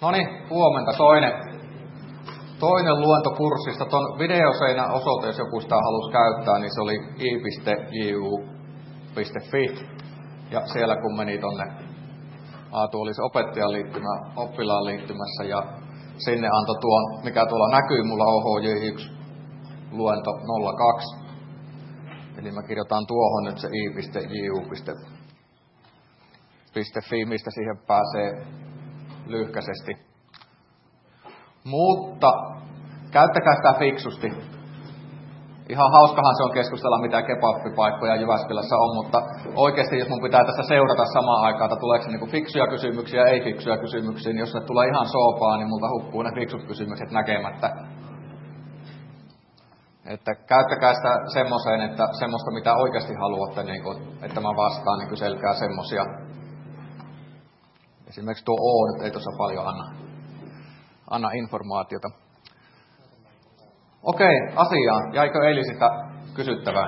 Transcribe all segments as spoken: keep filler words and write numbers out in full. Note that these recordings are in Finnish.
No niin, huomenta. Toinen, toinen luentokurssista. Ton videoseinän osoite, jos joku sitä halusi käyttää, niin se oli i piste j u piste f i. Ja siellä kun meni tonne, Aatu oli se opettajan liittymä, oppilaan liittymässä, ja sinne antoi tuon, mikä tuolla näkyy, mulla O H J yksi luento nolla kaksi. Eli mä kirjoitan tuohon nyt se i piste j u piste f i, mistä siihen pääsee lyhkäisesti. Mutta käyttäkää sitä fiksusti. Ihan hauskahan se on keskustella, mitä kebabbipaikkoja Jyväskylässä on, mutta oikeasti jos mun pitää tässä seurata samaan aikaan, että tuleeko niinku fiksuja kysymyksiä ja ei fiksuja kysymyksiä, niin jos ne tulee ihan soopaa, niin multa hukkuu ne fiksut kysymykset näkemättä. Että käyttäkää sitä semmoiseen, että semmoista mitä oikeasti haluatte, niin kun, että mä vastaan, niin kyselkää semmosia. Esimerkiksi tuo O nyt ei tuossa paljon anna, anna informaatiota. Okei, asiaan. Jäikö eilisistä kysyttävää?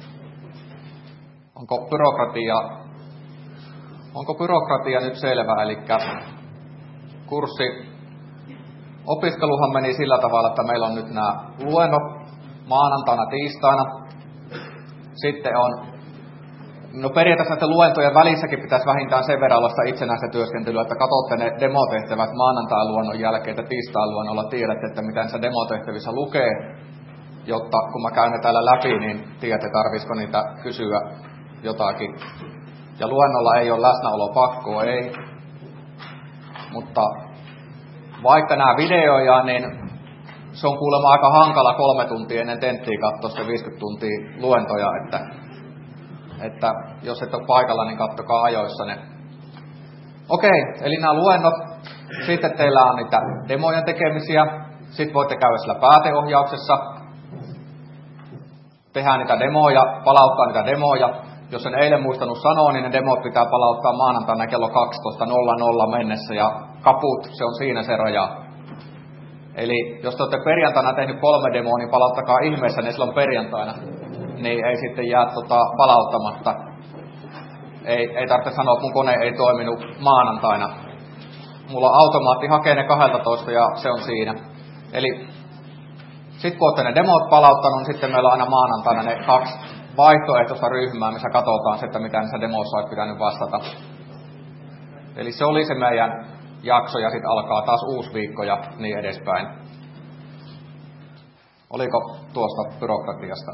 Onko byrokratia, onko byrokratia nyt selvä? Eli kurssi, opiskeluhan meni sillä tavalla, että meillä on nyt nämä luennot maanantaina, tiistaina. Sitten on No periaatteessa näiden luentojen välissäkin pitäisi vähintään sen verran olla sitä itsenäistä työskentelyä, että katsotte ne demotehtävät maanantain luonnon jälkeen, että tiistain luonnolla tiedätte, että mitä niissä demotehtävissä lukee, jotta kun mä käyn ne täällä läpi, niin tiedätte, tarvitsisiko niitä kysyä jotakin. Ja luennolla ei ole läsnäolo pakkoa, ei. Mutta vaikka nämä videoja, niin se on kuulemma aika hankala kolme tuntia ennen tenttiä katsoa sitä viisikymmentä tuntia luentoja, että Että jos et ole paikalla, niin katsokaa ajoissa ne. Okei, eli nämä luennot. Sitten teillä on niitä demojen tekemisiä. Sitten voitte käydä sillä pääteohjauksessa. Tehdään niitä demoja, palauttaa niitä demoja. Jos en eilen muistanut sanoa, niin ne demot pitää palauttaa maanantaina kello kaksitoista nolla nolla mennessä. Ja kaput, se on siinä se raja. Eli jos te olette perjantaina tehnyt kolme demoa, niin palauttakaa ihmeessä ne silloin perjantaina. Niin ei sitten jää tota palauttamatta. Ei, ei tarvitse sanoa, että mun kone ei toiminut maanantaina. Mulla on automaatti hakee ne kaksitoista ja se on siinä. Eli sitten kun olette ne demot palauttanut, niin sitten meillä on aina maanantaina ne kaksi vaihtoehtoista ryhmää, missä katsotaan se, että mitä niissä demoissa olisi pitänyt vastata. Eli se oli se meidän jakso ja sitten alkaa taas uusi viikko ja niin edespäin. Oliko tuosta byrokratiasta?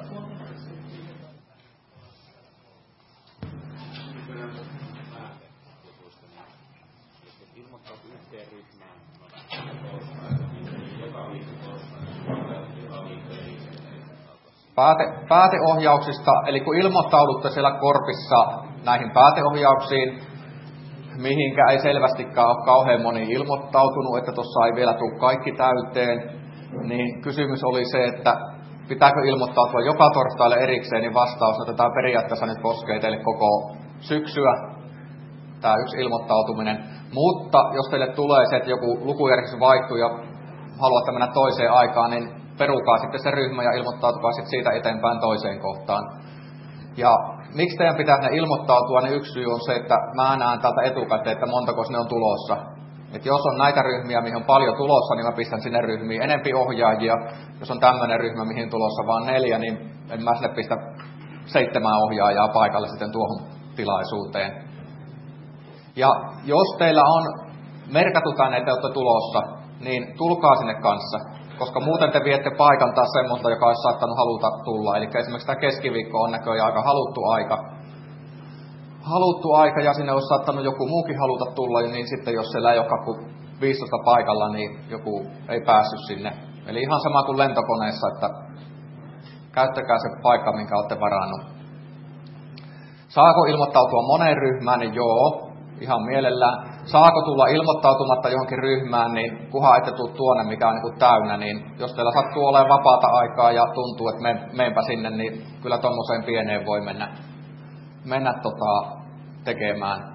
Pääte, pääteohjauksista, eli kun ilmoittaudutte siellä korpissa näihin pääteohjauksiin, mihinkä ei selvästikään ole kauhean moni ilmoittautunut, että tuossa ei vielä tule kaikki täyteen, niin kysymys oli se, että pitääkö ilmoittautua joka torstaille erikseen, niin vastaus, että tämä periaatteessa nyt koskee teille koko syksyä, tämä yksi ilmoittautuminen. Mutta jos teille tulee se, että joku lukujärjestys vaihtuu ja haluatte mennä toiseen aikaan, niin perukaa sitten se ryhmä ja ilmoittautukaa sitten siitä eteenpäin toiseen kohtaan. Ja miksi teidän pitää ne ilmoittautua, niin yksi syy on se, että mä näen täältä etukäteen, että montako ne on tulossa. Että jos on näitä ryhmiä, mihin on paljon tulossa, niin mä pistän sinne ryhmiin enempi ohjaajia. Jos on tämmöinen ryhmä, mihin tulossa vaan neljä, niin en mä sinne pistä seitsemän ohjaajaa paikalle sitten tuohon tilaisuuteen. Ja jos teillä on merkattu tänne, että olette tulossa, niin tulkaa sinne kanssa. Koska muuten te viette paikan taas semmoista, joka olisi saattanut haluta tulla. Eli esimerkiksi tämä keskiviikko on näköjään aika haluttu aika. Haluttu aika ja sinne olisi saattanut joku muukin haluta tulla, niin sitten jos siellä ei olekaan kuin viisitoista paikalla, niin joku ei päässyt sinne. Eli ihan sama kuin lentokoneessa, että käyttäkää se paikka, minkä olette varannut. Saako ilmoittautua moneen ryhmään? Niin joo. Ihan mielellään. Saako tulla ilmoittautumatta johonkin ryhmään, niin kunhan ette tule tuonne, mikä on niin kuin täynnä, niin jos teillä sattuu olemaan vapaata aikaa ja tuntuu, että me, meenpä sinne, niin kyllä tuommoiseen pieneen voi mennä, mennä tota, tekemään.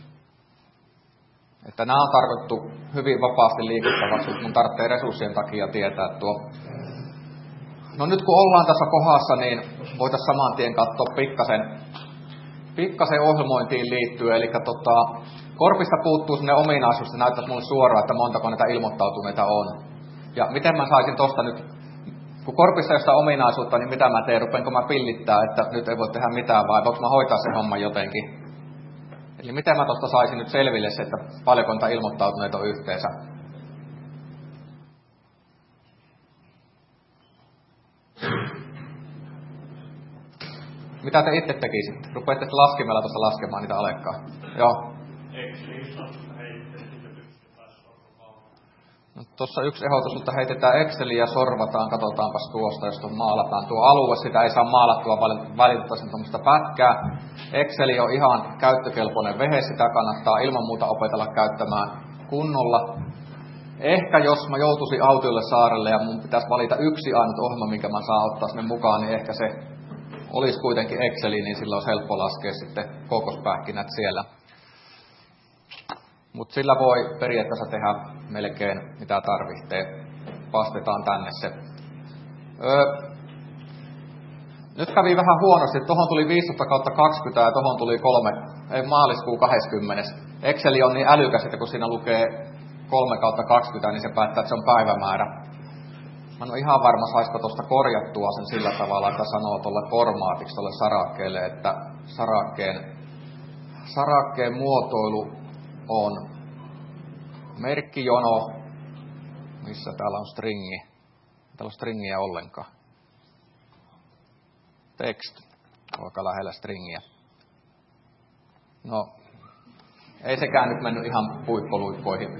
Että nämä on tarkoitettu hyvin vapaasti liikuttavaksi, mutta mun tarvitsee resurssien takia tietää tuo. No nyt kun ollaan tässä kohdassa, niin voitaisiin saman tien katsoa pikkasen, pikkasen ohjelmointiin liittyen, eli tota, Korpista puuttuu sellainen ominaisuus, että näyttäisi mulle suoraan, että montako näitä ilmoittautuneita on. Ja miten mä saisin tosta nyt, kun Korpissa ei ole sitä ominaisuutta, niin mitä mä teen, rupenko mä pillittää, että nyt ei voi tehdä mitään, vai voinko mä hoitaa sen homman jotenkin. Eli miten mä tosta saisin nyt selville se, että paljonko niitä ilmoittautuneita on yhteensä. Mitä te itse tekisitte? Rupeatte laskimella tuossa laskemaan niitä alekkaa. Joo. No, tuossa yksi ehdotus, että heitetään Exceliä ja sorvataan, katsotaanpas tuosta, jos tuon maalataan. Tuo alue, sitä ei saa maalattua valitettavasti tuommoista pätkää. Exceli on ihan käyttökelpoinen vehe, sitä kannattaa ilman muuta opetella käyttämään kunnolla. Ehkä jos mä joutuisin autiolle saarelle ja mun pitäisi valita yksi ainut ohjelma, minkä mä saan ottaa sinne mukaan, niin ehkä se olisi kuitenkin Exceli, niin silloin olisi helppo laskea sitten kokospähkinät siellä. Mutta sillä voi periaatteessa tehdä melkein mitä tarvitsee. Vastetaan tänne se. Öö, nyt kävi vähän huonosti. Tuohon tuli viisitoista kautta kaksikymmentä ja tuohon tuli kolme, ei, maaliskuun kaksikymmentä. Exceli on niin älykäs, että kun siinä lukee kolme kautta kaksikymmentä, niin se päättää, että se on päivämäärä. Mä en ole ihan varma, saisiko tuosta korjattua sen sillä tavalla, että sanoo tuolle formaatiksi, tuolle sarakkeelle, että sarakkeen, sarakkeen muotoilu on merkkijono, missä täällä on stringi. Täällä on stringiä ollenkaan. Text, aika lähellä stringiä. No, ei sekään nyt mennyt ihan puippoluippoihin.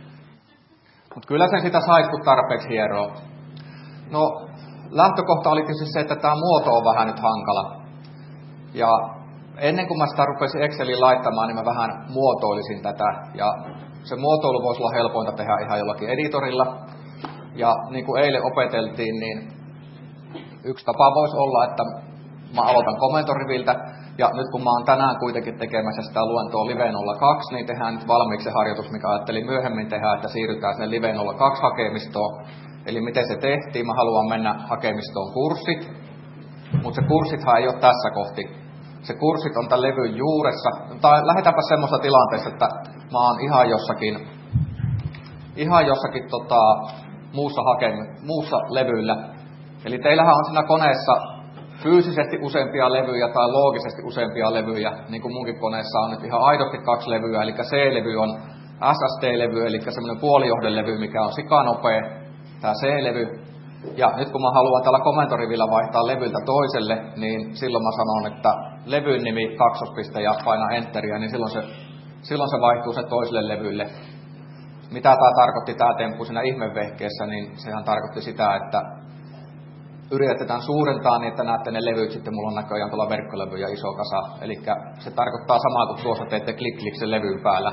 Mutta kyllä sen sitä saisi, kun tarpeeksi hieroo. No, lähtökohta oli tietysti se, että tämä muoto on vähän nyt hankala. Ja ennen kuin mä sitä rupesin Exceliin laittamaan, niin mä vähän muotoilisin tätä. Ja se muotoilu voisi olla helpointa tehdä ihan jollakin editorilla. Ja niin kuin eilen opeteltiin, niin yksi tapa voisi olla, että mä aloitan komentoriviltä. Ja nyt kun mä oon tänään kuitenkin tekemässä sitä luentoa Live nolla kaksi, niin tehdään nyt valmiiksi se harjoitus, mikä ajattelin myöhemmin tehdä, että siirrytään sinne Live nolla kaksi hakemistoon. Eli miten se tehtiin, mä haluan mennä hakemistoon kurssit, mutta se kurssithan ei ole tässä kohti. Se kurssit on tämän levyn juuressa. Tai lähdetäänpä semmoista tilanteessa, että mä oon ihan jossakin, ihan jossakin tota, muussa, hakemi, muussa levyllä. Eli teillähän on siinä koneessa fyysisesti useampia levyjä tai loogisesti useampia levyjä, niin kuin munkin koneessa on nyt ihan aidosti kaksi levyä. Eli C-levy on S S D-levy, eli semmoinen puolijohdelevy, mikä on sikanopea, tämä C-levy. Ja nyt kun mä haluan tällä komentorivillä vaihtaa levyltä toiselle, niin silloin mä sanon, että levyn nimi kaksospiste ja paina enteriä, niin silloin se, silloin se vaihtuu se toiselle levylle. Mitä tämä tarkoitti tämä temppu siinä ihmevehkeessä, niin sehän tarkoitti sitä, että yritetään suurentaa niin, että näette ne levyt, sitten mulla on näköjään tuolla verkkolevy ja iso kasa. Eli se tarkoittaa samaa kuin tuossa teette klik-klik sen levyn päällä.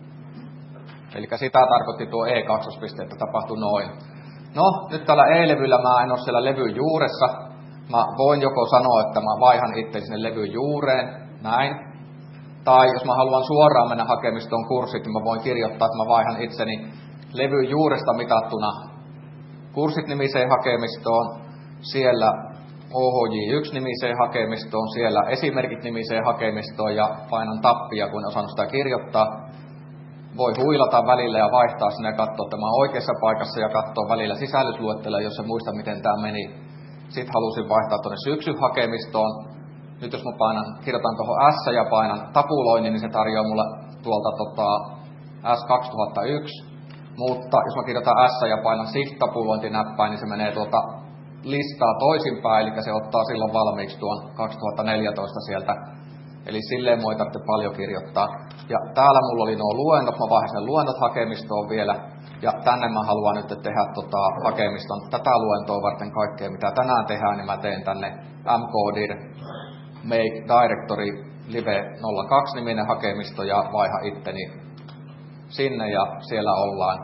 Eli sitä tarkoitti tuo E kaksi, että tapahtui noin. No, nyt tällä E-levyllä mä en ole siellä levyn juuressa. Mä voin joko sanoa, että mä vaihan itse sinne levyn juureen, näin. Tai jos mä haluan suoraan mennä hakemistoon kurssit, niin mä voin kirjoittaa, että mä vaihan itseni levyn juuresta mitattuna kurssit-nimiseen hakemistoon. Siellä O H J yksi-nimiseen hakemistoon, siellä esimerkit-nimiseen hakemistoon ja painan tappia, kun en osannut sitä kirjoittaa. Voi huilata välillä ja vaihtaa sinne ja katsoa, että mä oon oikeassa paikassa ja katsoa välillä sisällysluettelua, jos en muista, miten tämä meni. Sitten halusin vaihtaa tuonne syksy-hakemistoon. Nyt jos mä painan, kirjoitan tuohon S ja painan tapuloinnin, niin se tarjoaa mulle tuolta tota, S kaksituhattayksi. Mutta jos mä kirjoitan S ja painan Shift-tapulointinäppäin, niin se menee tuolta listaa toisinpäin, eli se ottaa silloin valmiiksi tuon kaksituhattaneljätoista sieltä. Eli silleen voi tarvitse paljon kirjoittaa. Ja täällä mulla oli nuo luennot, mä vaihdin luennot hakemistoon vielä. Ja tänne mä haluan nyt tehdä tota hakemiston tätä luentoa varten kaikkea, mitä tänään tehdään, niin mä teen tänne mkdir make directory live nolla kaksi niminen hakemisto ja vaiha itteni sinne ja siellä ollaan.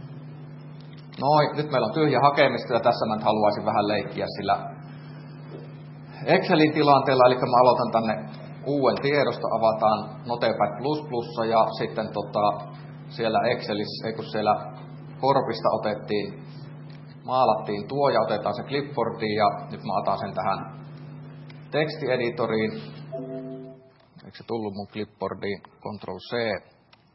Noin, nyt meillä on tyhjä hakemisto ja tässä mä nyt haluaisin vähän leikkiä sillä Excelin tilanteella, eli mä aloitan tänne uuden tiedosto, avataan Notepad plus plus ja sitten tota, siellä Excelissä, ei kun siellä Korpista otettiin, maalattiin tuo ja otetaan se clipboardiin ja nyt mä otan sen tähän tekstieditoriin. Eikö se tullut mun clipboardiin? Control C.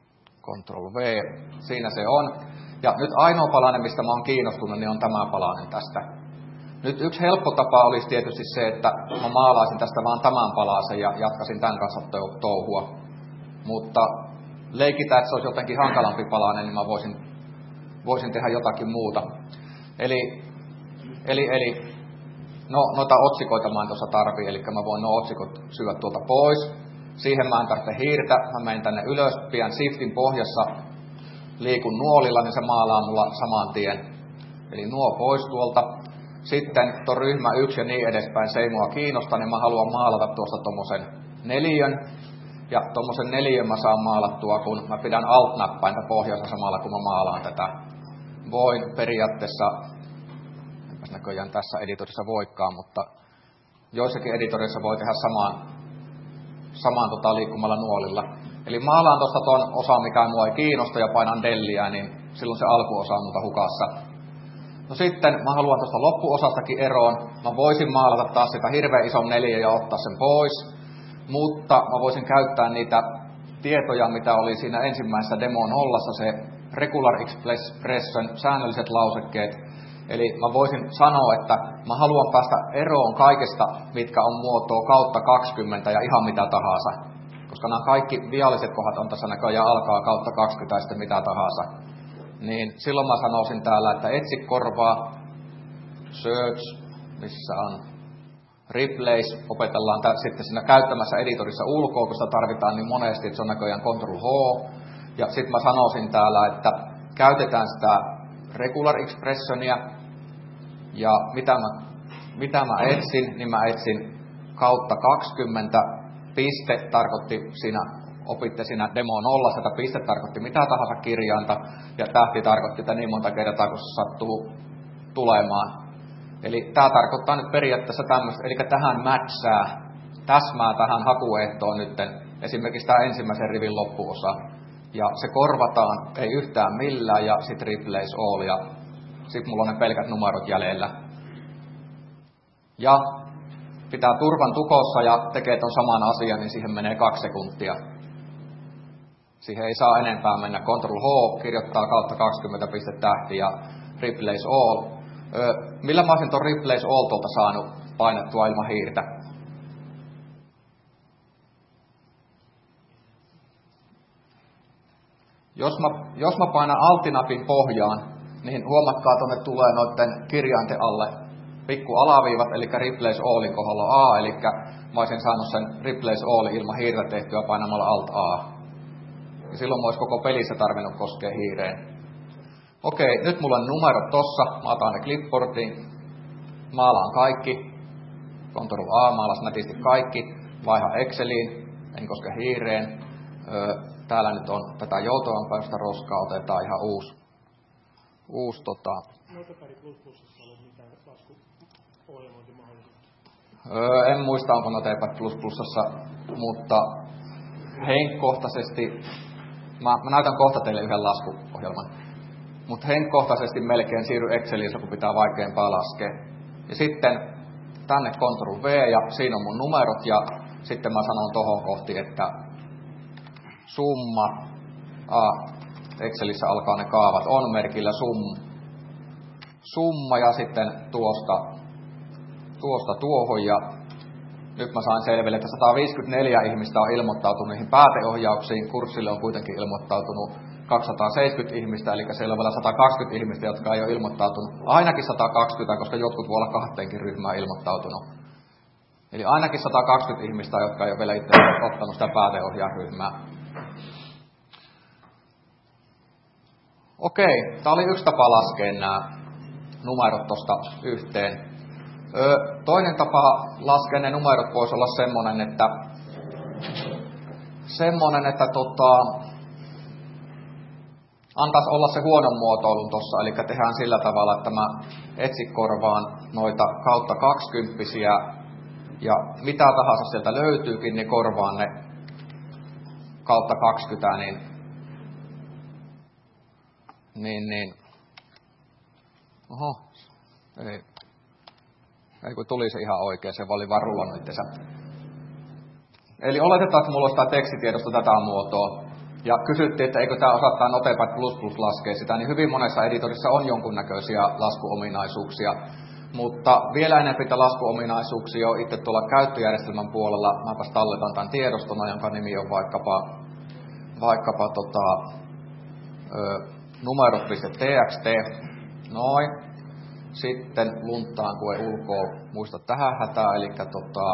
Control V, siinä se on. Ja nyt ainoa palanen, mistä mä oon kiinnostunut, niin on tämä palanen tästä. Nyt yksi helppo tapa olisi tietysti se, että mä maalaisin tästä vaan tämän palasen ja jatkaisin tämän kanssa touhua. Mutta leikitään, että se olisi jotenkin hankalampi palanen, niin mä voisin, voisin tehdä jotakin muuta. Eli, eli, eli no, noita otsikoita mä en tuossa tarvii, eli mä voin nuo otsikot syödä tuolta pois. Siihen mä en tarvitse hiirtä, mä menen tänne ylös, pian shiftin pohjassa, liikun nuolilla, niin se maalaa mulla saman tien. Eli nuo pois tuolta. Sitten tuon ryhmä yksi ja niin edespäin, se ei mua kiinnosta, niin mä haluan maalata tuosta tommosen neliön. Ja tommosen neliön mä saan maalattua, kun mä pidän alt-näppäintä pohjassa samalla, kun mä maalaan tätä. Voin periaatteessa, enpäs näköjään tässä editorissa voikaan, mutta joissakin editorissa voi tehdä samaan, samaan tota, liikkumalla nuolilla. Eli maalaan tuosta ton osa, mikä mua ei kiinnosta, ja painan delliä, niin silloin se alkuosa on multa hukassa. No sitten mä haluan tuosta loppuosastakin eroon. Mä voisin maalata taas sitä hirveän ison neliön ja ottaa sen pois. Mutta mä voisin käyttää niitä tietoja, mitä oli siinä ensimmäisessä demo nollassa, se regular expression, säännölliset lausekkeet. Eli mä voisin sanoa, että mä haluan päästä eroon kaikesta, mitkä on muotoa kautta kaksikymmentä ja ihan mitä tahansa. Koska nämä kaikki vialliset kohdat on tässä näköjään alkaa kautta kaksikymmentä ja sitten mitä tahansa. Niin silloin mä sanoisin täällä, että etsi korvaa, search, missä on, replace, opetellaan tä- sitten siinä käyttämässä editorissa ulkoa, kun sitä tarvitaan niin monesti, että se on näköjään Control H. Ja sitten mä sanoisin täällä, että käytetään sitä regular expressionia, ja mitä mä, mitä mä etsin, niin mä etsin kautta kaksikymmenta, piste tarkoitti siinä, opitte siinä demo nollassa, että piste tarkoitti mitä tahansa kirjainta, ja tähti tarkoitti että niin monta kertaa, kun se sattuu tulemaan. Eli tämä tarkoittaa nyt periaatteessa tämmöistä, eli tähän matchaa, täsmää tähän hakuehtoon nyt esimerkiksi tämä ensimmäisen rivin loppuosa. Ja se korvataan, ei yhtään millään, ja sitten replace all, ja sitten mulla on ne pelkät numerot jäljellä. Ja pitää turvan tukossa ja tekee ton saman asian, niin siihen menee kaksi sekuntia. Siihen ei saa enempää mennä. Control H kirjoittaa kautta kaksikymmentä tähti ja replace all. Öö, millä mä olisin ton replace all tuolta saanut painettua ilman hiirtä? Jos mä, jos mä painan altinapin pohjaan, niin huomatkaa, tuonne tulee noiden kirjainten alle pikku alaviivat, eli replace allin kohdalla A, eli mä olisin saanut sen replace all ilman hiirtä tehtyä painamalla alt A. Ja silloin mä olisi koko pelissä tarvinnut koskea hiireen. Okei, nyt mulla on numerot tossa, mä otan ne clipboardiin, maalaan kaikki, Control A, maalas nätisti kaikki, vaiha Exceliin, en koske hiireen. Öö, täällä nyt on tätä joutoampaista roskaa, otetaan ihan uusi. uusi tota. Notepad plus plusissa ollut mitään laskuohjelmointimahdollisuutta? Öö, en muista, onko Notepad plus plusassa, mutta henkkohtaisesti, mä, mä näytän kohta teille yhden laskuohjelman, mutta henkkohtaisesti melkein siirry Exceliin, kun pitää vaikeampaa laskea. Ja sitten tänne Control V, ja siinä on mun numerot, ja sitten mä sanon tohon kohti, että summa, ah, Excelissä alkaa ne kaavat, on merkillä sum, summa, ja sitten tuosta, tuosta tuohon, ja nyt mä saan selville, että sata viisikymmentäneljä ihmistä on ilmoittautunut niihin pääteohjauksiin, kurssille on kuitenkin ilmoittautunut kaksisataaseitsemänkymmentä ihmistä, eli siellä on vielä sata kaksikymmentä ihmistä, jotka ei ole ilmoittautunut, ainakin sata kaksikymmentä, koska jotkut voi olla kahteenkin ryhmään ilmoittautunut. Eli ainakin sata kaksikymmentä ihmistä, jotka ei ole vielä itse ottanut sitä pääteohjausryhmää. Okei, tämä oli yksi tapa laskea nämä numerot tuosta yhteen. Öö, toinen tapa laskea ne numerot voisi olla semmoinen, että, semmoinen, että tota, antaisi olla se huonon muotoilun tuossa, eli tehdään sillä tavalla, että mä etsikorvaan noita kautta kaksikymppisiä, ja mitä tahansa sieltä löytyykin, niin korvaan ne kautta kaksikymmentä, niin, niin, niin. Oho, ei, ei kun tuli se ihan oikein, se oli vaan rullannut itsensä. Eli oletetaan, että mulla on sitä tekstitiedosta tätä muotoa. Ja kysyttiin, että eikö tämä osataan Notepad plus plus laskea sitä, niin hyvin monessa editorissa on jonkunnäköisiä laskuominaisuuksia. Mutta vielä enemmän laskuominaisuuksia on itse tuolla käyttöjärjestelmän puolella. Mäpäs talletan tämän tiedostona, jonka nimi on vaikkapa, vaikkapa tota, ö, numerot.txt. Noin. Sitten lunttaan, kun ei ulkoa muista tähän hätää, eli tota,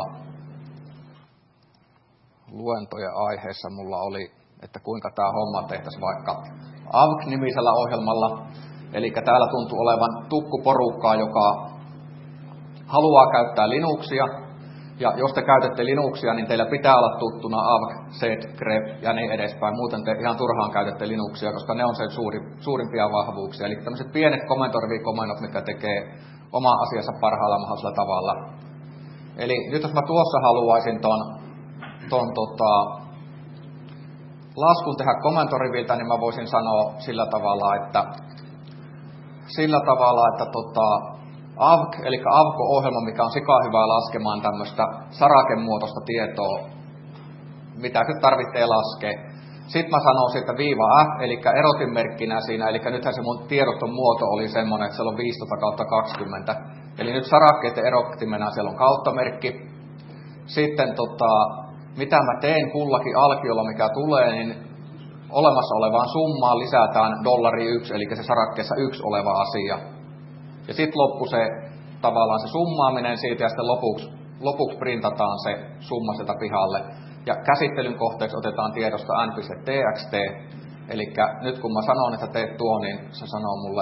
luentojen aiheessa mulla oli, että kuinka tämä homma tehtäisiin vaikka A V G-nimisellä ohjelmalla. Eli täällä tuntuu olevan tukkuporukkaa, joka haluaa käyttää Linuxia. Ja jos te käytätte Linuxia, niin teillä pitää olla tuttuna A V G, set, grep ja niin edespäin. Muuten te ihan turhaan käytätte Linuxia, koska ne on se suuri, suurimpia vahvuuksia. Eli tämmöiset pienet kommentoivikomennot, mitkä tekee oman asiansa parhaalla mahdollisella tavalla. Eli nyt jos mä tuossa haluaisin ton, ton tota, laskun tehdä komentoriviltä, niin mä voisin sanoa sillä tavalla, että sillä tavalla, että tota, A V G, eli A V K-ohjelma, mikä on sika hyvää laskemaan tämmöistä sarakemuotoista tietoa, mitä nyt tarvitsee laskea. Sitten mä sanon siitä viiva F, eli erotinmerkkinä siinä, eli nythän se mun tiedoston muoto oli semmoinen, että siellä on viisitoista kautta kaksikymmentä. Eli nyt sarakkeiden erottimena siellä on kauttamerkki. Sitten tota, mitä mä teen kullakin alkiolla, mikä tulee, niin olemassa olevaan summaan lisätään dollari yksi, eli se sarakkeessa yksi oleva asia. Ja sitten loppu se tavallaan se summaaminen siitä ja sitten lopuksi, lopuksi printataan se summa sieltä pihalle. Ja käsittelyn kohteeksi otetaan tiedosta n.txt. Eli nyt kun mä sanon, että teet tuon, niin se sanoo mulle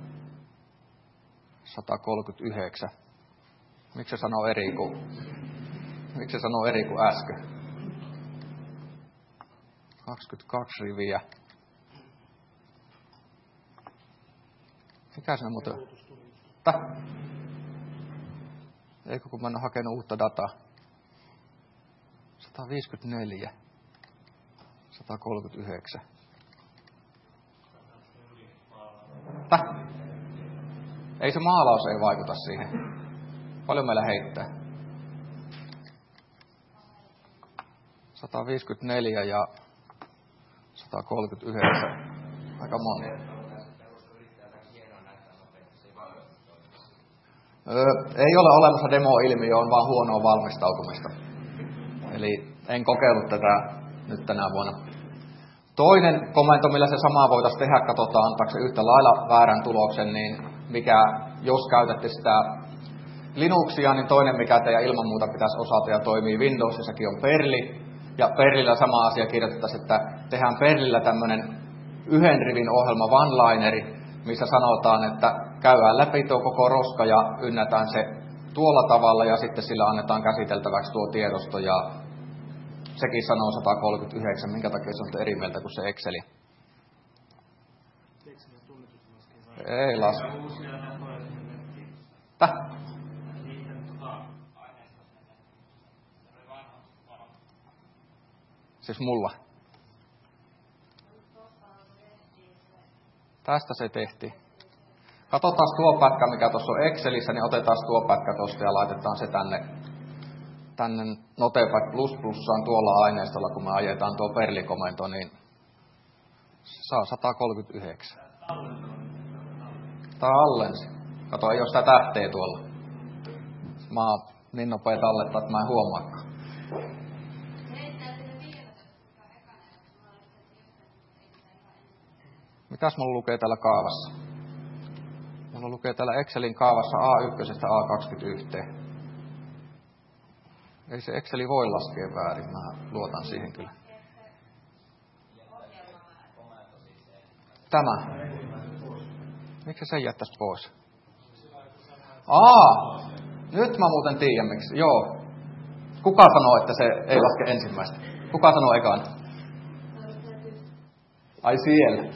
sata kolmekymmentäyhdeksän. Miksi se sanoo eri kuin, miksi se sanoo eri kuin äsken? kaksikymmentäkaksi riviä. Mikä sinä muuten? Täh? Eikö kun mä en ole hakenut uutta dataa? sata viisikymmentäneljä. sata kolmekymmentäyhdeksän. Täh? Ei se maalaus ei vaikuta siihen. Paljon meillä heittää? sata viisikymmentäneljä ja sata kolmekymmentäyhdeksän. Aika monta. Öö, ei ole olemassa demo-ilmiö, on vaan huonoa valmistautumista. Eli en kokeillut tätä nyt tänä vuonna. Toinen komento, millä se samaa voitaisiin tehdä, katsotaan antaako se yhtä lailla väärän tuloksen, niin mikä, jos käytätte sitä Linuxia, niin toinen, mikä teidän ilman muuta pitäisi osata ja toimii Windowsissakin, on Perli. Ja Perlillä sama asia kirjoitettaisiin, että tehdään Perlillä tämmöinen yhden rivin ohjelma one-lineri, missä sanotaan, että käydään läpi tuo koko roska ja ynnätään se tuolla tavalla ja sitten sillä annetaan käsiteltäväksi tuo tiedosto ja sekin sanoo sata kolmekymmentäyhdeksän, minkä takia se on eri mieltä kuin se Exceli. Ei laske. Täh? Siis mulla. Tästä se tehtiin. Katsotaan tuo pätkä, mikä tuossa on Excelissä, niin otetaan tuo pätkä tuosta ja laitetaan se tänne, tänne Notepad plus plussaan tuolla aineistolla, kun me ajetaan tuo Perli-komento, niin se saa sata kolmekymmentäyhdeksän. Tää allensi. Kato, ei ole sitä tähteä tuolla. Mä oon niin nopea tallettaa, että mä en huomaakaan. Mitäs mulla lukee täällä kaavassa? Mulla lukee täällä Excelin kaavassa A yksi A kaksikymmentäyksi. Ei se Exceli voi laskea väärin, mä luotan siihen kyllä. Tämä. Miksi se jättäisi pois? Aa, nyt mä muuten tiedän miksi. Joo. Kuka sanoo, että se ei laske ensimmäistä? Kuka sanoo ekaan? Ai siellä.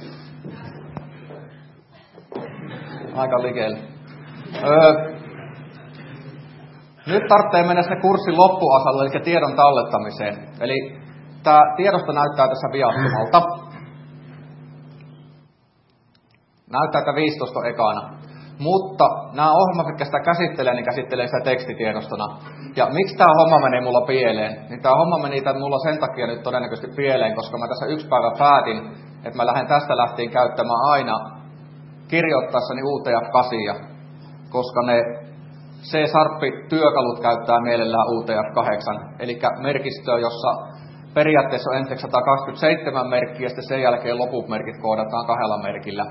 Aika likelle. Öö, nyt tarvitsee mennä sinne kurssin loppuosalle, eli tiedon tallettamiseen. Eli tämä tiedosto näyttää tässä viattomalta. Näyttää, että viisitoista ekana. Mutta nämä ohjelmat, jotka sitä käsittelee, niin käsittelee sitä tekstitiedostona. Ja miksi tämä homma meni mulla pieleen? Niin tämä homma meni mulla sen takia nyt todennäköisesti pieleen, koska mä tässä yksi päivä päätin, että mä lähden tästä lähtien käyttämään aina kirjoittaessani U T F kahdeksan, koska ne C-Sharp-työkalut käyttää mielellään U T F kahdeksan, eli merkistöä, jossa periaatteessa on ensin sata kaksikymmentäseitsemän merkkiä, ja sitten sen jälkeen loput merkit koodataan kahdella merkillä.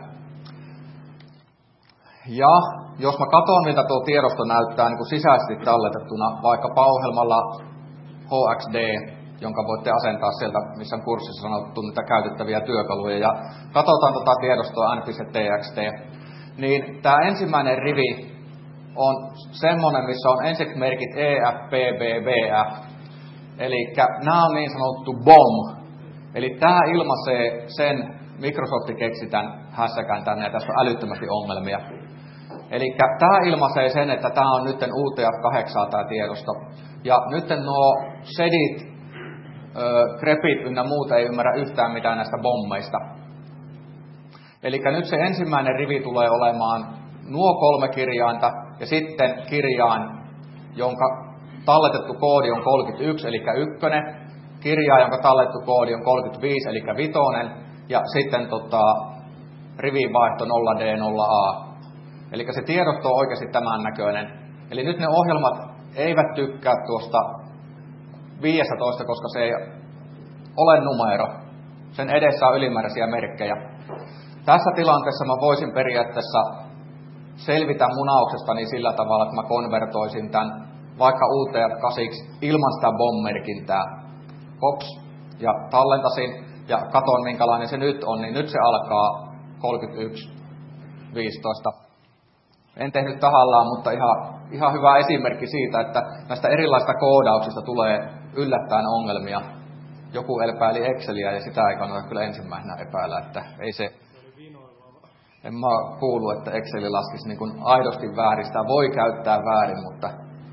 Ja jos mä katson, miltä tuo tiedosto näyttää niin kuin sisäisesti talletettuna, vaikkapa ohjelmalla H X D, jonka voitte asentaa sieltä, missä on kurssissa sanottu niitä käytettäviä työkaluja, ja katsotaan tuota tiedostoa n.txt, niin tämä ensimmäinen rivi on semmoinen, missä on ensiksi merkit E F, P B, B F. Eli nämä on niin sanottu B O M. Eli tämä ilmaisee sen, Microsoft keksi tämän hässäkän tänne, ja tässä on älyttömästi ongelmia. Eli tämä ilmaisee sen, että tämä on nyt U T F kahdeksan tämä tiedosto. Ja nyt nuo sedit, krepit ynnä muuta ei ymmärrä yhtään mitään näistä bommeista. Eli nyt se ensimmäinen rivi tulee olemaan nuo kolme kirjainta ja sitten kirjain, jonka talletettu koodi on kolmekymmentäyksi, eli ykkönen, kirjain, jonka talletettu koodi on kolmekymmentäviisi, eli vitonen, ja sitten tota, rivin vaihto nolla D nolla A. Eli se tiedosto on oikeasti tämän näköinen. Eli nyt ne ohjelmat eivät tykkää tuosta viisitoista, koska se ei ole numero. Sen edessä on ylimääräisiä merkkejä. Tässä tilanteessa mä voisin periaatteessa selvitä munauksestani sillä tavalla, että mä konvertoisin tämän vaikka U T F kahdeksan ilman sitä B O M-merkintää. Hops, ja tallentasin ja katon minkälainen se nyt on, niin nyt se alkaa kolmekymmentäyksi viisitoista. En tehnyt tahallaan, mutta ihan, ihan hyvä esimerkki siitä, että näistä erilaisista koodauksista tulee yllättäen ongelmia. Joku epäili Exceliä ja sitä ei kannata kyllä ensimmäisenä epäillä, että ei se... En mä kuullut, että Exceli laskisi niin kuin aidosti väärin. Sitä voi käyttää väärin, mutta...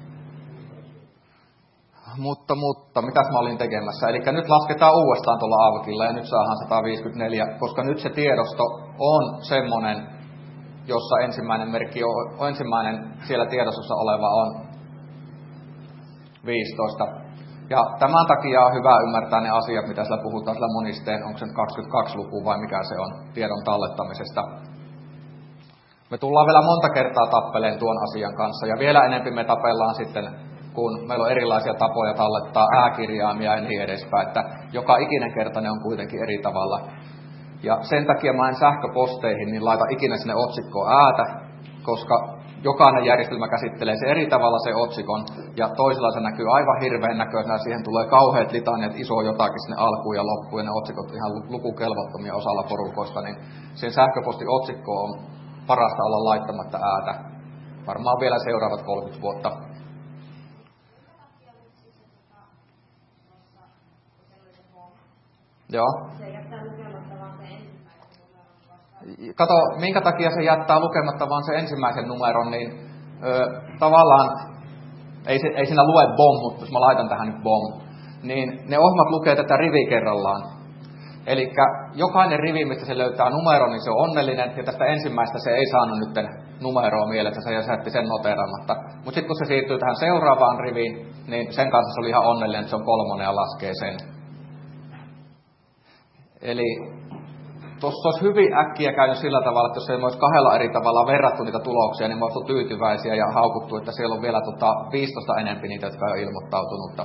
Mutta, mutta, mitäs mä olin tekemässä? Eli nyt lasketaan uudestaan tuolla Avkilla ja nyt saadaan sata viisikymmentäneljä, koska nyt se tiedosto on semmoinen, jossa ensimmäinen merkki on, ensimmäinen siellä tiedostossa oleva on viisitoista. Ja tämän takia on hyvä ymmärtää ne asiat, mitä siellä puhutaan siellä monisteen, onko se kaksikymmentäkaksi luku vai mikä se on tiedon tallettamisesta. Me tullaan vielä monta kertaa tappeleen tuon asian kanssa ja vielä enemmän me tapellaan sitten, kun meillä on erilaisia tapoja tallettaa ääkirjaimia ja niin edespäin, että joka ikinen kerta ne on kuitenkin eri tavalla. Ja sen takia mä en sähköposteihin niin laita ikinä sinne otsikkoon äätä, koska jokainen järjestelmä käsittelee se eri tavalla se otsikon, ja toisella se näkyy aivan hirveän näköisenä, siihen tulee kauheat litaniat, iso jotakin sinne alkuun ja loppuun, ja ne otsikot ihan lukukelvottomia osalla porukoista, niin sen sähköpostin otsikko on parasta olla laittamatta äätä. Varmaan vielä seuraavat kolmekymmentä vuotta. Joo. Kato, minkä takia se jättää lukematta vaan se ensimmäisen numeron, niin ö, tavallaan, ei, se, ei siinä lue B O M, mutta jos mä laitan tähän nyt B O M, niin ne ohjelmat lukee tätä rivi kerrallaan. Eli jokainen rivi, mistä se löytää numeron, niin se on onnellinen, ja tästä ensimmäistä se ei saanut nyt numeroa mielessä, ja se jätti sen noteraamatta. Mutta sitten kun se siirtyy tähän seuraavaan riviin, niin sen kanssa se oli ihan onnellinen, että se on kolmonen ja laskee sen. Eli tuossa olisi hyvin äkkiä käynyt sillä tavalla, että jos ei olisi kahdella eri tavalla verrattu niitä tuloksia, niin me olisi tyytyväisiä ja haukuttu, että siellä on vielä tota viisitoista enempi niitä, jotka on ilmoittautunutta.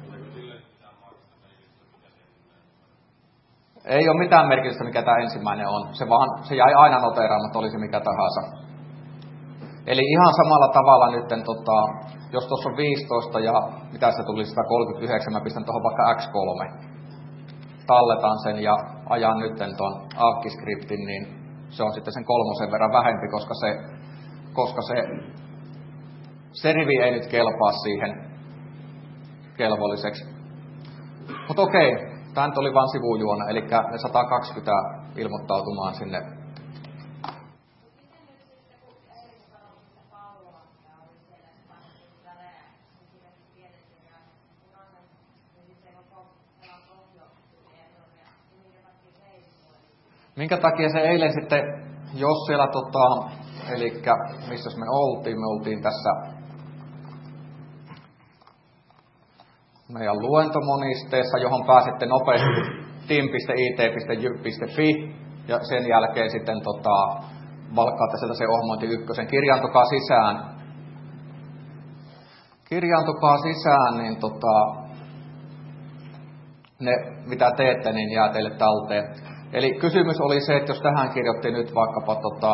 Ei ole mitään merkitystä, mikä tämä ensimmäinen on. Se, vaan, se jäi aina noteraamatta, oli se mikä tahansa. Eli ihan samalla tavalla nyt, tota, jos tuossa on viisitoista ja mitä se tuli sata kolmekymmentäyhdeksän, mä pistän tuohon vaikka X kolme. Talletan sen ja ajan nyt tuon AVG-skriptin, niin se on sitten sen kolmosen verran vähempi, koska se, koska se, se rivi ei nyt kelpaa siihen kelvolliseksi. Mutta okei, tämä nyt oli vain sivujuona, eli ne sata kaksikymmentä ilmoittautumaan sinne. Minkä takia se eilen sitten jos siellä tota, elikkä missä me oltiin, me oltiin tässä meidän luentomonisteessa, johon pääsette nopeasti tim piste i t piste j y piste f i ja sen jälkeen sitten tota, valkkaatte sieltä se ohjelmointi ykkösen. Kirjaantukaa sisään. Kirjaantukaa sisään, niin tota, ne mitä teette, niin jää teille talteen. Eli kysymys oli se, että jos tähän kirjoitti nyt vaikkapa tota,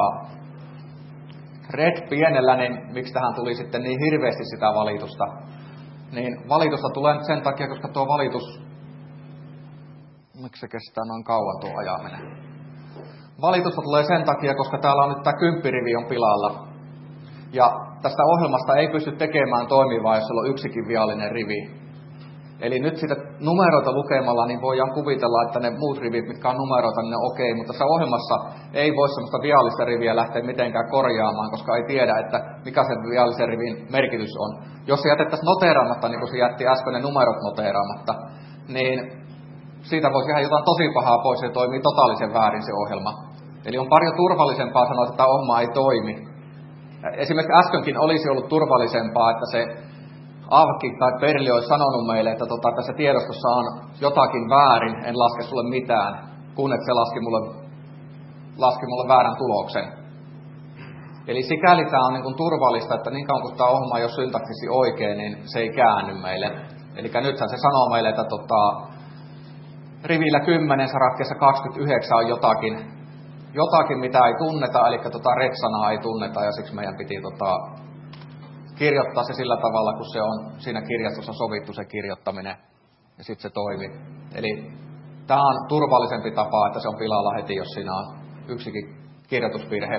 red pienellä, niin miksi tähän tuli sitten niin hirveästi sitä valitusta? Niin valitusta tulee nyt sen takia, koska tuo valitus, miksi se kestää noin kauan tuo ajaminen? Valitusta tulee sen takia, koska täällä on nyt tämä kymppirivi on pilalla. Ja tästä ohjelmasta ei pysty tekemään toimivaa, jos sulla on yksikin viallinen rivi. Eli nyt sitä numeroita lukemalla niin voidaan kuvitella, että ne muut rivit, mitkä on numeroita, niin ne on okei. Mutta tässä ohjelmassa ei voi sellaista viallista riviä lähteä mitenkään korjaamaan, koska ei tiedä, että mikä se viallisen rivin merkitys on. Jos se jätettäisiin noteeraamatta, niin kuin se jätti äsken ne numerot noteeraamatta, niin siitä voisi tehdä jotain tosi pahaa pois, ja toimii totaalisen väärin se ohjelma. Eli on paljon turvallisempaa sanoa, että tämä ohjelma ei toimi. Esimerkiksi äskenkin olisi ollut turvallisempaa, että se Avki tai Perli olisi sanonut meille, että tota, tässä tiedostossa on jotakin väärin, en laske sulle mitään, kun et se laski mulle, laski mulle väärän tuloksen. Eli sikäli tämä on niin kuin turvallista, että niin kauan kun tämä ohjelma ei ole syntaksisesti oikein, niin se ei käänny meille. Eli nythän se sanoo meille, että tota, rivillä kymmenen sarakkeessa kaksikymmentäyhdeksän on jotakin, jotakin mitä ei tunneta, eli tota red-sanaa ei tunneta, ja siksi meidän piti tota, kirjoittaa se sillä tavalla, kun se on siinä kirjastossa sovittu se kirjoittaminen, ja sitten se toimii. Eli tämä on turvallisempi tapa, että se on pilalla heti, jos siinä on yksikin kirjoitusvirhe.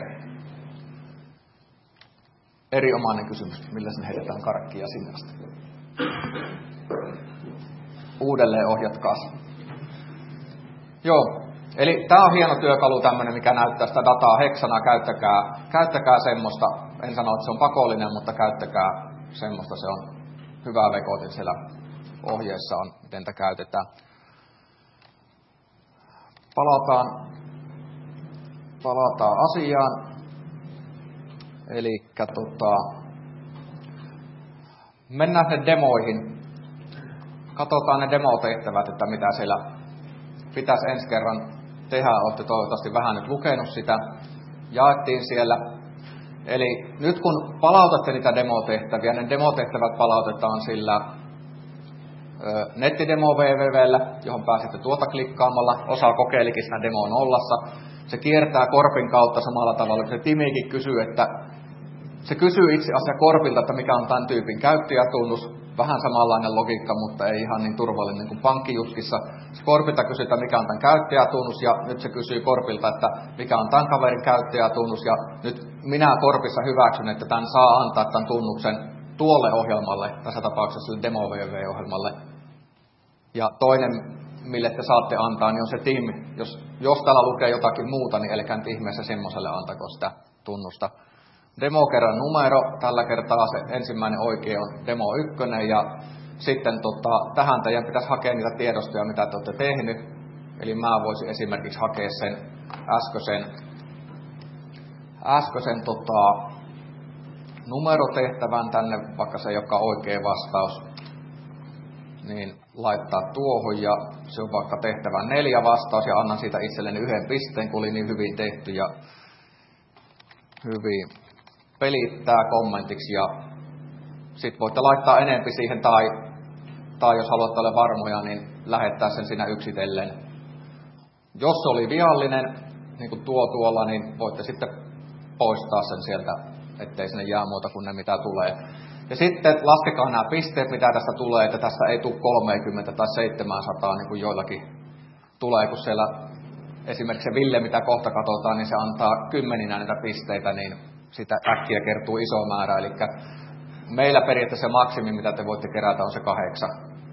Erinomainen kysymys, millä sen heitetään karkkia sinne asti. Uudelleen ohjatkaa. Joo, eli tämä on hieno työkalu tämmöinen, mikä näyttää sitä dataa heksana. Käyttäkää, käyttäkää semmoista. En sano, että se on pakollinen, mutta käyttäkää semmoista. Se on hyvä vekotin siellä ohjeessa on, miten tätä käytetään. Palataan, palataan asiaan. Eli tota, mennään sinne demoihin. Katsotaan ne demotehtävät, että mitä siellä pitäisi ensi kerran tehdä. Olette toivottavasti vähän nyt lukenut sitä. Jaettiin siellä. Eli nyt kun palautatte niitä demotehtäviä, ne demotehtävät palautetaan sillä ö, nettidemo www:llä, johon pääsette tuota klikkaamalla. Osa kokeilikin sitä demo nollassa. Se kiertää Korpin kautta samalla tavalla, kun se Timikin kysyy, että se kysyy itse asiassa Korpilta, että mikä on tämän tyypin käyttäjätunnus. Vähän samanlainen logiikka, mutta ei ihan niin turvallinen kuin pankkijuskissa. Se Korpilta kysyy, että mikä on tämän käyttäjätunnus, ja nyt se kysyy Korpilta, että mikä on tämän kaverin käyttäjätunnus, ja nyt minä Korpissa hyväksyn, että tämän saa antaa tämän tunnuksen tuolle ohjelmalle, tässä tapauksessa sille demo www-ohjelmalle. Ja toinen, mille te saatte antaa, niin on se Tim. Jos, jos täällä lukee jotakin muuta, niin älkää nyt ihmeessä semmoiselle antako sitä tunnusta. Demokerran numero, tällä kertaa se ensimmäinen oikea on demo ykkönen, ja sitten tota, tähän teidän pitäisi hakea niitä tiedostoja, mitä te olette tehnyt. Eli mä voisin esimerkiksi hakea sen äskeisen, äskeisen tota, numerotehtävän tänne, vaikka se ei olekaan oikea vastaus, niin laittaa tuohon, ja se on vaikka tehtävän neljä vastaus, ja annan siitä itselleni yhden pisteen, kun oli niin hyvin tehty ja hyvin pelittää kommentiksi, ja sitten voitte laittaa enempi siihen, tai, tai jos haluatte olla varmoja, niin lähettää sen siinä yksitellen. Jos se oli viallinen, niin kuin tuo tuolla, niin voitte sitten poistaa sen sieltä, ettei sinne jää muuta kuin ne mitä tulee. Ja sitten laskekaa nämä pisteet, mitä tästä tulee, että tästä ei tule kolmekymmentä tai seitsemänsataa, niin kuin joillakin tulee, kun siellä esimerkiksi se Ville, mitä kohta katsotaan, niin se antaa kymmeninä näitä pisteitä, niin sitä äkkiä kertuu iso määrä. Eli meillä periaatteessa se maksimi, mitä te voitte kerätä, on se kahdeksan.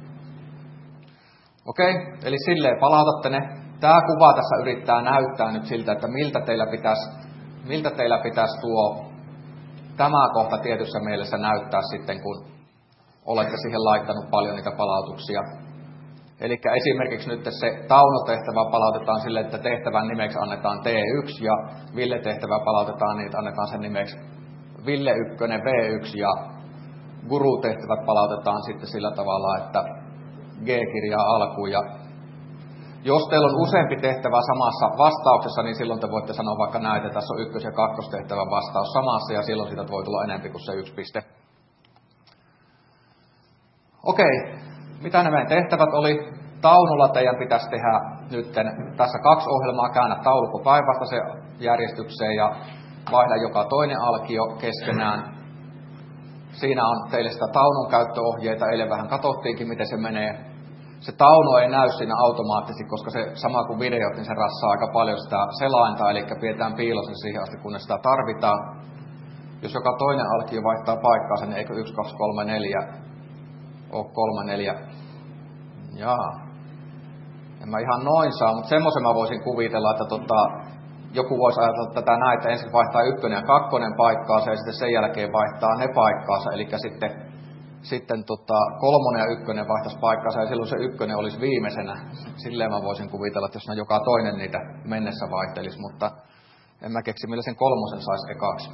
Okei, eli silleen palautatte ne. Tämä kuva tässä yrittää näyttää nyt siltä, että miltä teillä pitäisi, miltä teillä pitäisi tuo tämä kohta tietyssä mielessä näyttää sitten, kun olette siihen laittanut paljon niitä palautuksia. Eli esimerkiksi nyt se Tauno-tehtävä palautetaan sille, että tehtävän nimeksi annetaan T yksi ja Ville-tehtävä palautetaan niin, että annetaan sen nimeksi Ville yksi, V yksi ja Guru-tehtävät palautetaan sitten sillä tavalla, että G-kirjaa alkuun. Ja jos teillä on useampi tehtävä samassa vastauksessa, niin silloin te voitte sanoa vaikka näin, että tässä on ykkös- ja kakkostehtävän vastaus samassa ja silloin siitä voi tulla enemmän kuin se yksi piste. Okei. Mitä ne meidän tehtävät oli? Taunulla teidän pitäisi tehdä nyt tässä kaksi ohjelmaa, käännä taulukko päinvastaiseen järjestykseen ja vaihda joka toinen alkio keskenään. Siinä on teille sitä taunun käyttöohjeita, eilen vähän katsottiinkin, miten se menee. Se tauno ei näy siinä automaattisesti, koska se sama kuin videot, niin se rassaa aika paljon sitä selainta, eli pidetään piilossa siihen asti, kunnes sitä tarvitaan. Jos joka toinen alkio vaihtaa paikkaansa, niin eikö yksi, kaksi, kolme, neljä ole kolme, neljä. Jaa. En mä ihan noin saa, mutta semmoisen mä voisin kuvitella, että tota, joku voisi ajatella tätä näin, että ensin vaihtaa ykkönen ja kakkonen paikkaansa ja sitten sen jälkeen vaihtaa ne paikkaansa. Eli sitten, sitten tota, kolmonen ja ykkönen vaihtaisi paikkaansa ja silloin se ykkönen olisi viimeisenä. Silleen mä voisin kuvitella, että jos ne joka toinen niitä mennessä vaihtelisi, mutta en mä keksi, millä sen kolmosen saisi ekaksi.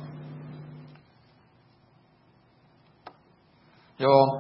Joo.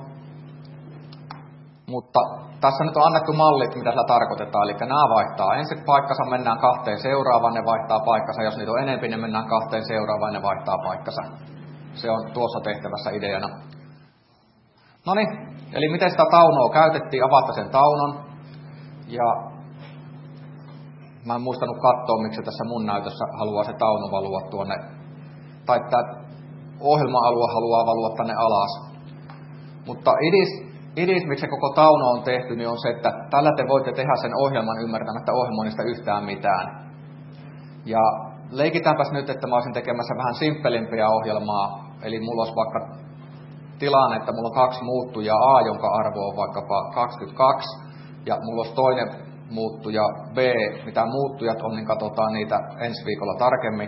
Mutta tässä nyt on annettu mallit, mitä sillä tarkoitetaan. Eli nämä vaihtaa ensin paikkansa, mennään kahteen seuraavaan, ne vaihtaa paikkansa. Jos niitä on enempi, ne mennään kahteen seuraavaan, ne vaihtaa paikkansa. Se on tuossa tehtävässä ideana. Noniin, eli miten sitä taunoa käytettiin, avaatte sen taunon. Ja mä en muistanut katsoa, miksi tässä mun näytössä haluaa se tauno valua tuonne. Tai tämä ohjelma-alue haluaa valua tänne alas. Mutta idis, idis, miksi se koko tauno on tehty, niin on se, että tällä te voitte tehdä sen ohjelman ymmärtämättä ohjelmoinnista yhtään mitään. Ja leikitäänpäs nyt, että mä olisin tekemässä vähän simppelimpiä ohjelmaa. Eli mulla olisi vaikka tilanne, että mulla on kaksi muuttujaa A, jonka arvo on vaikkapa kaksikymmentäkaksi. Ja mulla olisi toinen muuttuja B, mitä muuttujat on, niin katsotaan niitä ensi viikolla tarkemmin.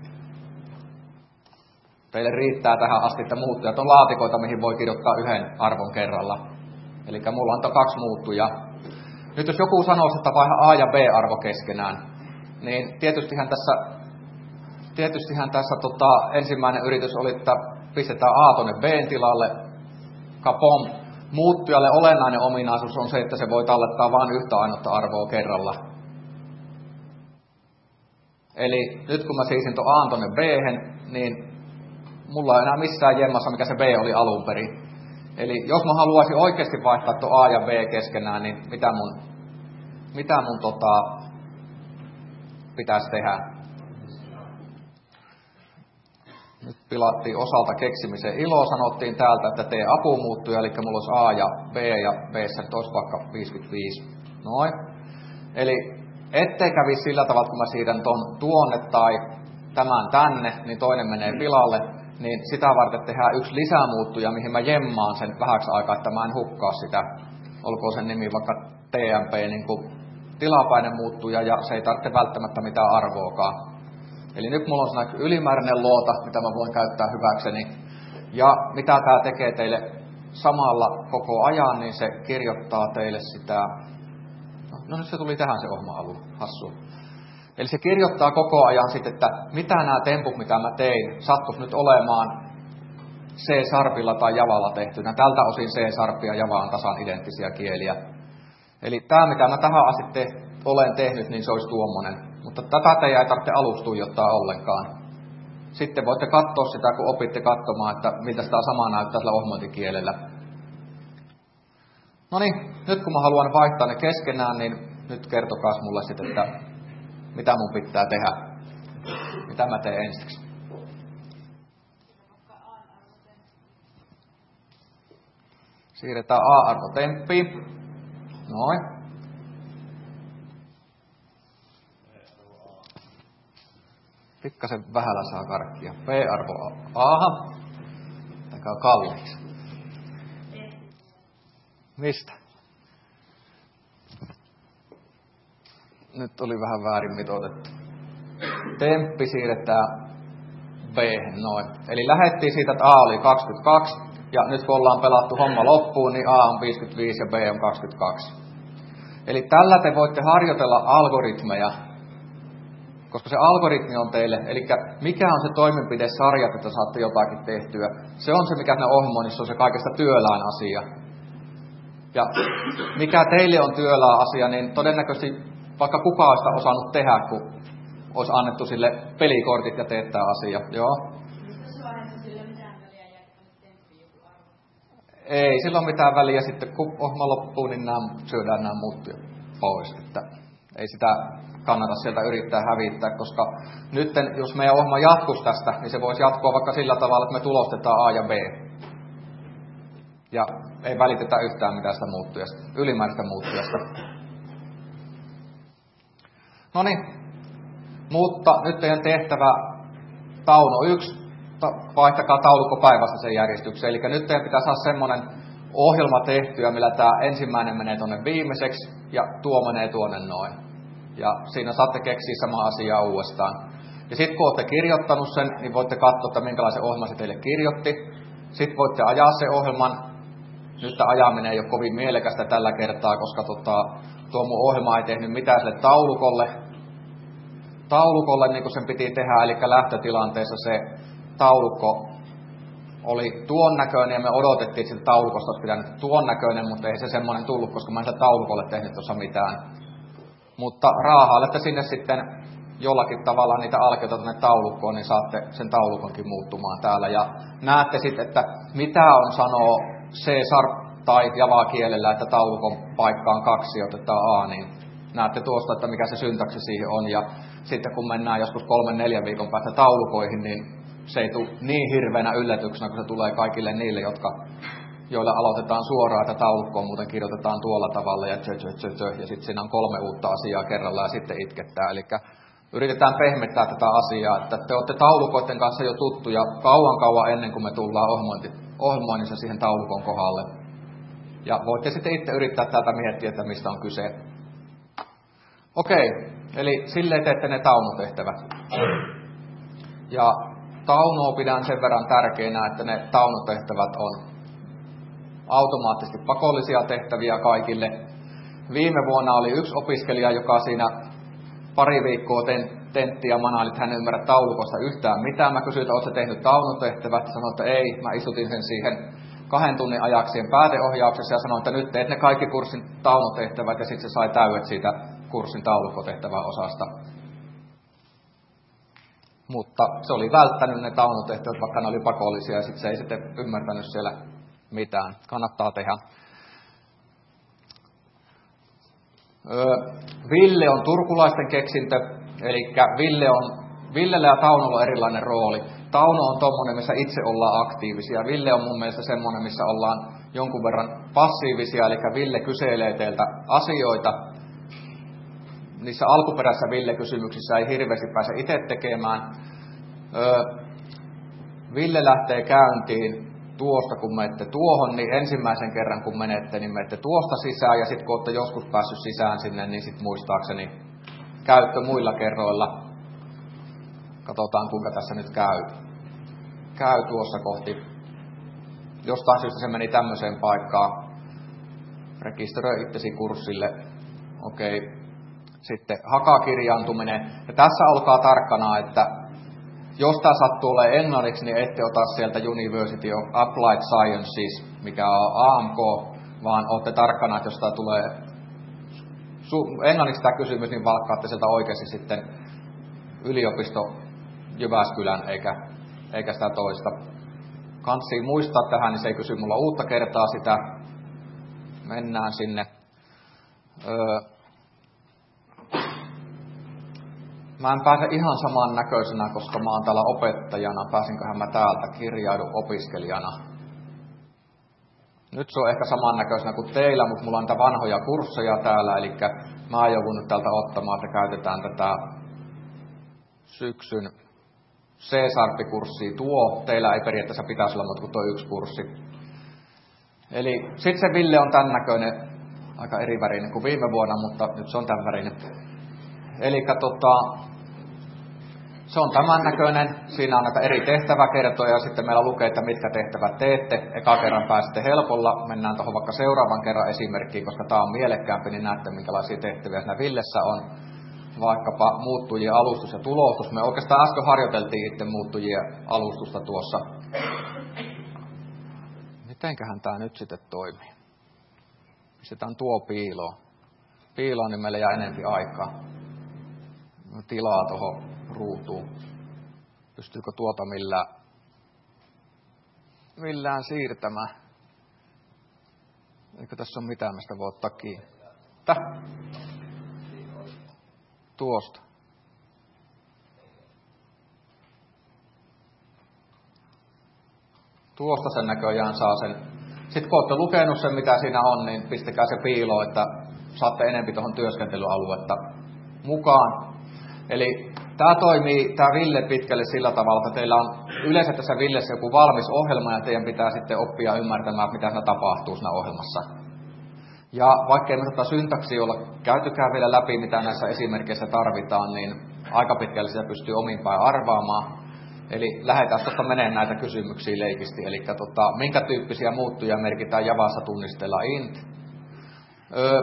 Teille riittää tähän asti, että muuttujat on laatikoita, mihin voi kirjoittaa yhden arvon kerralla. Eli mulla on kaksi muuttujaa. Nyt jos joku sanoo, että vaihda A ja B-arvo keskenään, niin tietystihän tässä, tietystihän tässä tota, ensimmäinen yritys oli, että pistetään A tuonne B:n tilalle. Kapom. Muuttujalle olennainen ominaisuus on se, että se voi tallettaa vain yhtä ainutta arvoa kerralla. Eli nyt kun mä siisin tuon A tuonne B:hen, niin mulla ei enää missään jemmassa, mikä se B oli alun perin. Eli jos mä haluaisin oikeasti vaihtaa tuon A ja B keskenään, niin mitä mun, mitä mun tota, pitäisi tehdä? Nyt pilattiin osalta keksimisen ilo, sanottiin täältä, että tee apumuuttuja, eli mulla olisi A ja B ja B:ssä nyt olisi vaikka viisikymmentäviisi. Noin. Eli ettei kävisi sillä tavalla, kun mä siirrän ton tuonne tai tämän tänne, niin toinen menee pilalle, niin sitä varten tehdään yksi lisämuuttuja, mihin mä jemmaan sen vähäksi aikaa, että mä en hukkaa sitä. Olkoon sen nimi vaikka T M P, niin kuin tilapäinen muuttuja, ja se ei tarvitse välttämättä mitään arvoakaan. Eli nyt mulla on sellainen ylimääräinen loota, mitä mä voin käyttää hyväkseni. Ja mitä tää tekee teille samalla koko ajan, niin se kirjoittaa teille sitä. No nyt se tuli tähän se ohjelma-alue, hassu. Eli se kirjoittaa koko ajan sitten, että mitä nämä temput, mitä mä tein, sattuisi nyt olemaan C-sarpilla tai Javalla tehtynä. Tältä osin C-sarppi ja Java on tasan identtisiä kieliä. Eli tämä, mitä mä tähän asti te, olen tehnyt, niin se olisi tuommoinen. Mutta tätä teidän ei tarvitse aluksi tuijottaa ollenkaan. Sitten voitte katsoa sitä, kun opitte katsomaan, että miltä sitä samaa näyttää sillä ohjelmointikielellä. No niin, nyt kun mä haluan vaihtaa ne keskenään, niin nyt kertokaa mulle sitten, että mitä mun pitää tehdä. Mitä mä teen ensiksi? Siirretään A-arvo temppiin. Noin. Pikkasen vähällä saa karkkia. B-arvo A. Takaa kalliiksi. Mistä? Nyt oli vähän väärin mitoitettu. Temppi siirretään B, noin. Eli lähdettiin siitä, että A oli kaksikymmentäkaksi, ja nyt kun ollaan pelattu homma loppuun, niin A on viisikymmentäviisi ja B on kaksikymmentäkaksi. Eli tällä te voitte harjoitella algoritmeja, koska se algoritmi on teille, eli mikä on se toimenpidesarja, että saatte jotakin tehtyä. Se on se, mikä siinä ohjelmoinnissa on se kaikesta työlään asia. Ja mikä teille on työlään asia, niin todennäköisesti vaikka kukaan olisi sitä osannut tehdä, kun olisi annettu sille pelikortit ja teettää asia. Joo. Ei sillä ole mitään väliä sitten, kun ohjelma loppuu, niin nämä syödään nämä muut pois. Että ei sitä kannata sieltä yrittää hävittää, koska nyt jos meidän ohjelma jatkuisi tästä, niin se voisi jatkua vaikka sillä tavalla, että me tulostetaan A ja B. Ja ei välitetä yhtään mitään sitä muuttujasta, ylimääräistä muuttujasta. No niin, mutta nyt teidän tehtävä Tauno yksi. Vaihtakaa taulukko päivästä sen järjestykseen. Eli nyt teidän pitää saada semmoinen ohjelma tehtyä, millä tämä ensimmäinen menee tuonne viimeiseksi ja tuo menee tuonne noin. Ja siinä saatte keksiä sama asiaa uudestaan. Ja sitten kun olette kirjoittanut sen, niin voitte katsoa, että minkälaisen ohjelman se teille kirjoitti. Sitten voitte ajaa sen ohjelman. Nyt tämä ajaminen ei ole kovin mielekästä tällä kertaa, koska tota, tuo mun ohjelma ei tehnyt mitään sille taulukolle. Taulukolle niin kuin sen piti tehdä, eli lähtötilanteessa se taulukko oli tuon näköinen ja me odotettiin, että taulukosta olisi pitänyt tuon näköinen, mutta ei se semmoinen tullut, koska mä en sille taulukolle tehnyt tuossa mitään. Mutta raahailette sinne sitten jollakin tavalla niitä alkeita tuonne taulukkoon, niin saatte sen taulukonkin muuttumaan täällä. Ja näette sitten, että mitä on sanoo C-sharp tai Java-kielellä, että taulukon paikka on kaksi ja otetaan A, niin näette tuosta, että mikä se syntaksi siihen on. Ja sitten kun mennään joskus kolmen neljän viikon päästä taulukoihin, niin se ei tule niin hirveänä yllätyksenä, kun se tulee kaikille niille, jotka, joilla aloitetaan suoraan, että taulukkoon muuten kirjoitetaan tuolla tavalla ja tjö, tjö, tjö, tjö, ja sitten siinä on kolme uutta asiaa kerrallaan ja sitten itkettää. Eli yritetään pehmettää tätä asiaa, että te olette taulukoiden kanssa jo tuttuja kauan kauan ennen kuin me tullaan ohjelmoinnissa siihen taulukon kohdalle. Ja voitte sitten itse yrittää täältä miettiä, että mistä on kyse. Okei, eli silleen teette ne taunutehtävät. Ja Taunoa pidän sen verran tärkeänä, että ne taunutehtävät on automaattisesti pakollisia tehtäviä kaikille. Viime vuonna oli yksi opiskelija, joka siinä pari viikkoa tentti ja manaili, että hän ei ymmärrä taulukosta yhtään mitään. Mä kysyin, että oletko tehnyt taunutehtävät? Sanoin, että ei. Mä istutin sen siihen kahden tunnin ajaksien pääteohjauksessa ja sanoin, että nyt teet ne kaikki kurssin taunutehtävät ja sitten se sai täydet siitä kurssin taulukkotehtävän osasta. Mutta se oli välttänyt ne taunutehtävät, vaikka ne oli pakollisia, ja sitten se ei sitten ymmärtänyt siellä mitään. Kannattaa tehdä. Öö, Ville on turkulaisten keksintö, eli Ville on, Villellä ja Taunolla on erilainen rooli. Tauno on tommonen, missä itse ollaan aktiivisia. Ville on mun mielestä semmoinen, missä ollaan jonkun verran passiivisia, eli Ville kyselee teiltä asioita. Niissä alkuperäisissä Ville-kysymyksissä ei hirveästi pääse itse tekemään. Öö, Ville lähtee käyntiin tuosta, kun menette tuohon, niin ensimmäisen kerran kun menette, niin menette tuosta sisään, ja sitten kun olette joskus päässyt sisään sinne, niin sitten muistaakseni käyttö muilla kerroilla. Katsotaan, kuinka tässä nyt käy. Käy tuossa kohti. Jostain syystä se meni tämmöiseen paikkaan. Rekisteröi itsesi kurssille. Okei. Okay. Sitten hakakirjaantuminen. Ja tässä olkaa tarkkana, että jos tämä sattuu olemaan englanniksi, niin ette ota sieltä University of Applied Sciences, mikä on A M K, vaan olette tarkkana, että jos tämä tulee englanniksi tämä kysymys, niin valkkaatte sieltä oikeasti sitten yliopisto Jyväskylän, eikä, eikä sitä toista. Kansi muistaa tähän, niin se ei kysy mulla uutta kertaa sitä. Mennään sinne. Öö, Mä en pääse ihan saman näköisenä, koska mä oon täällä opettajana. Pääsinköhän mä täältä kirjaudun opiskelijana. Nyt se on ehkä saman näköisenä kuin teillä, mutta mulla on niitä vanhoja kursseja täällä. Eli mä joudun nyt täältä ottamaan, että käytetään tätä syksyn C-sharp-kurssia. Tuo teillä ei periaatteessa pitäisi olla, mutta kun tuo yksi kurssi. Eli sitten se Ville on tämän näköinen, aika eri värinen kuin viime vuonna, mutta nyt se on tämän värinen. Eli tota, Se on tämän näköinen. Siinä on näitä eri tehtäväkertoja ja sitten meillä lukee, että mitkä tehtävät teette. Eka kerran pääsette helpolla. Mennään tuohon vaikka seuraavan kerran esimerkkiin, koska tämä on mielekkäämpi, niin näette minkälaisia tehtäviä siinä Villessä on. Vaikkapa muuttujien alustus ja tulostus. Me oikeastaan äsken harjoiteltiin itse muuttujien alustusta tuossa. Mitenköhän tämä nyt sitten toimii? Pistetään tuo piiloon. Piiloon, niin meillä jää enempi aikaa. Tilaa tuohon ruutuun. Pystyykö tuota millään, millään siirtämään? Eikö tässä ole mitään, mistä voi ottaa kiinni? Täh? Tuosta. Tuosta sen näköjään saa sen. Sitten kun olette lukenut sen, mitä siinä on, niin pistäkää se piiloon, että saatte enempi tuohon työskentelyaluetta mukaan. Eli tämä toimii, tämä Ville pitkälle sillä tavalla, että teillä on yleensä tässä Villessä joku valmis ohjelma ja teidän pitää sitten oppia ymmärtämään, mitä siinä tapahtuu siinä ohjelmassa. Ja vaikkei me tätä syntaksia olla käytykään vielä läpi, mitä näissä esimerkkeissä tarvitaan, niin aika pitkälle sitä pystyy omin päin arvaamaan. Eli lähdetään tuosta menemään näitä kysymyksiä leikisti. Eli tota, minkä tyyppisiä muuttuja merkitään Javassa tunnisteella int? Öö,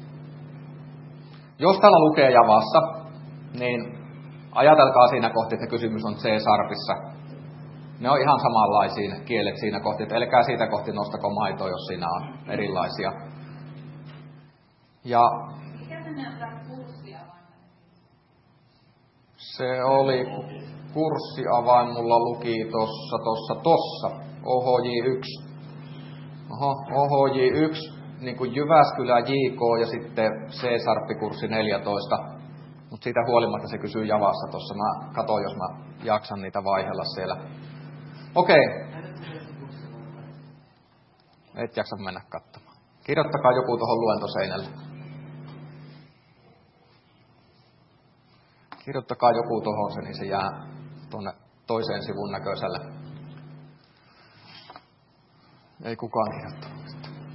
jos täällä lukee Javassa, niin ajatelkaa siinä kohti, että kysymys on C-sharpissa. Ne on ihan samanlaisia kielet siinä kohti, että älkää siitä kohti nostako maitoa, jos siinä on erilaisia. Ja mikä se näyttää kurssiavain? Se oli kurssiavain, mulla luki tossa, tossa, tossa, O H J yksi. Oho, O H J yksi, niin kuin Jyväskylä J K ja sitten C-sharppikurssi neljätoista. Mutta siitä huolimatta se kysyy Javassa tuossa. Mä katon, jos mä jaksan niitä vaihella siellä. Okei. Et jaksa mennä katsomaan. Kirjoittakaa joku tuohon luentoseinälle. Kirjoittakaa joku tuohon se, niin se jää tuonne toiseen sivun näköiselle. Ei kukaan kirjoittanut.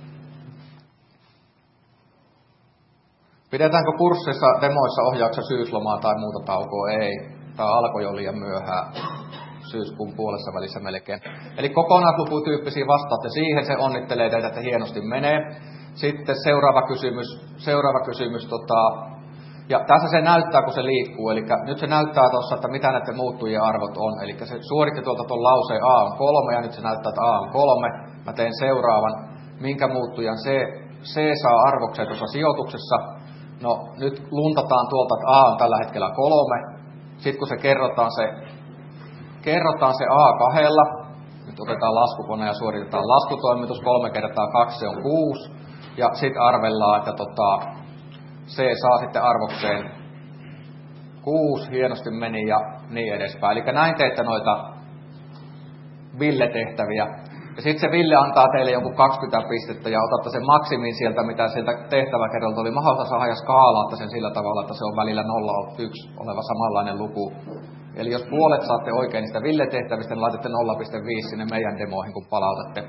Pidetäänkö kurssissa, demoissa, ohjauksessa syyslomaa tai muuta taukoa? Ei. Tämä alkoi jo liian myöhään. Syyskuun puolessa välissä melkein. Eli kokonaislukutyyppisiä vastaatte siihen, se onnittelee teitä, että hienosti menee. Sitten seuraava kysymys. Seuraava kysymys tota, ja tässä se näyttää, kun se liikkuu. Eli nyt se näyttää tuossa, että mitä näiden muuttujien arvot on. Eli se suoritti tuolta tuon lauseen A on kolme, ja nyt se näyttää, että A on kolme. Mä teen seuraavan. Minkä muuttujan C, C saa arvokseen tuossa sijoituksessa? No, nyt luntataan tuolta, että A on tällä hetkellä kolme. Sitten kun se kerrotaan se, kerrotaan se A kahdella, nyt otetaan laskukone ja suoritetaan laskutoimitus, kolme kertaa kaksi, se on kuusi. Ja sitten arvellaan, että tota, C saa sitten arvokseen kuusi, hienosti meni ja niin edespäin. Eli näin teette noita Ville-tehtäviä. Ja sitten se Ville antaa teille jonkun kaksikymmentä pistettä ja otatte sen maksimin sieltä, mitä sieltä tehtäväkerralta oli mahdollista saada ja skaalaatte sen sillä tavalla, että se on välillä nolla yksi oleva samanlainen luku. Eli jos puolet saatte oikein niistä Ville-tehtävistä, niin laitatte nolla pilkku viisi sinne meidän demoihin, kun palautatte.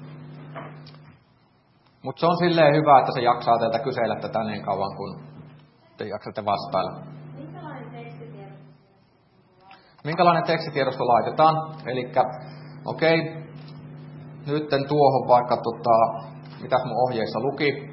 Mutta se on silleen hyvä, että se jaksaa teiltä kysellä tätä niin kauan, kun te jaksatte vastailla. Minkälainen tekstitiedosto? Minkälainen tekstitiedosto laitetaan? Eli okei, okay, nytten tuohon vaikka, tota, mitäs mun ohjeissa luki?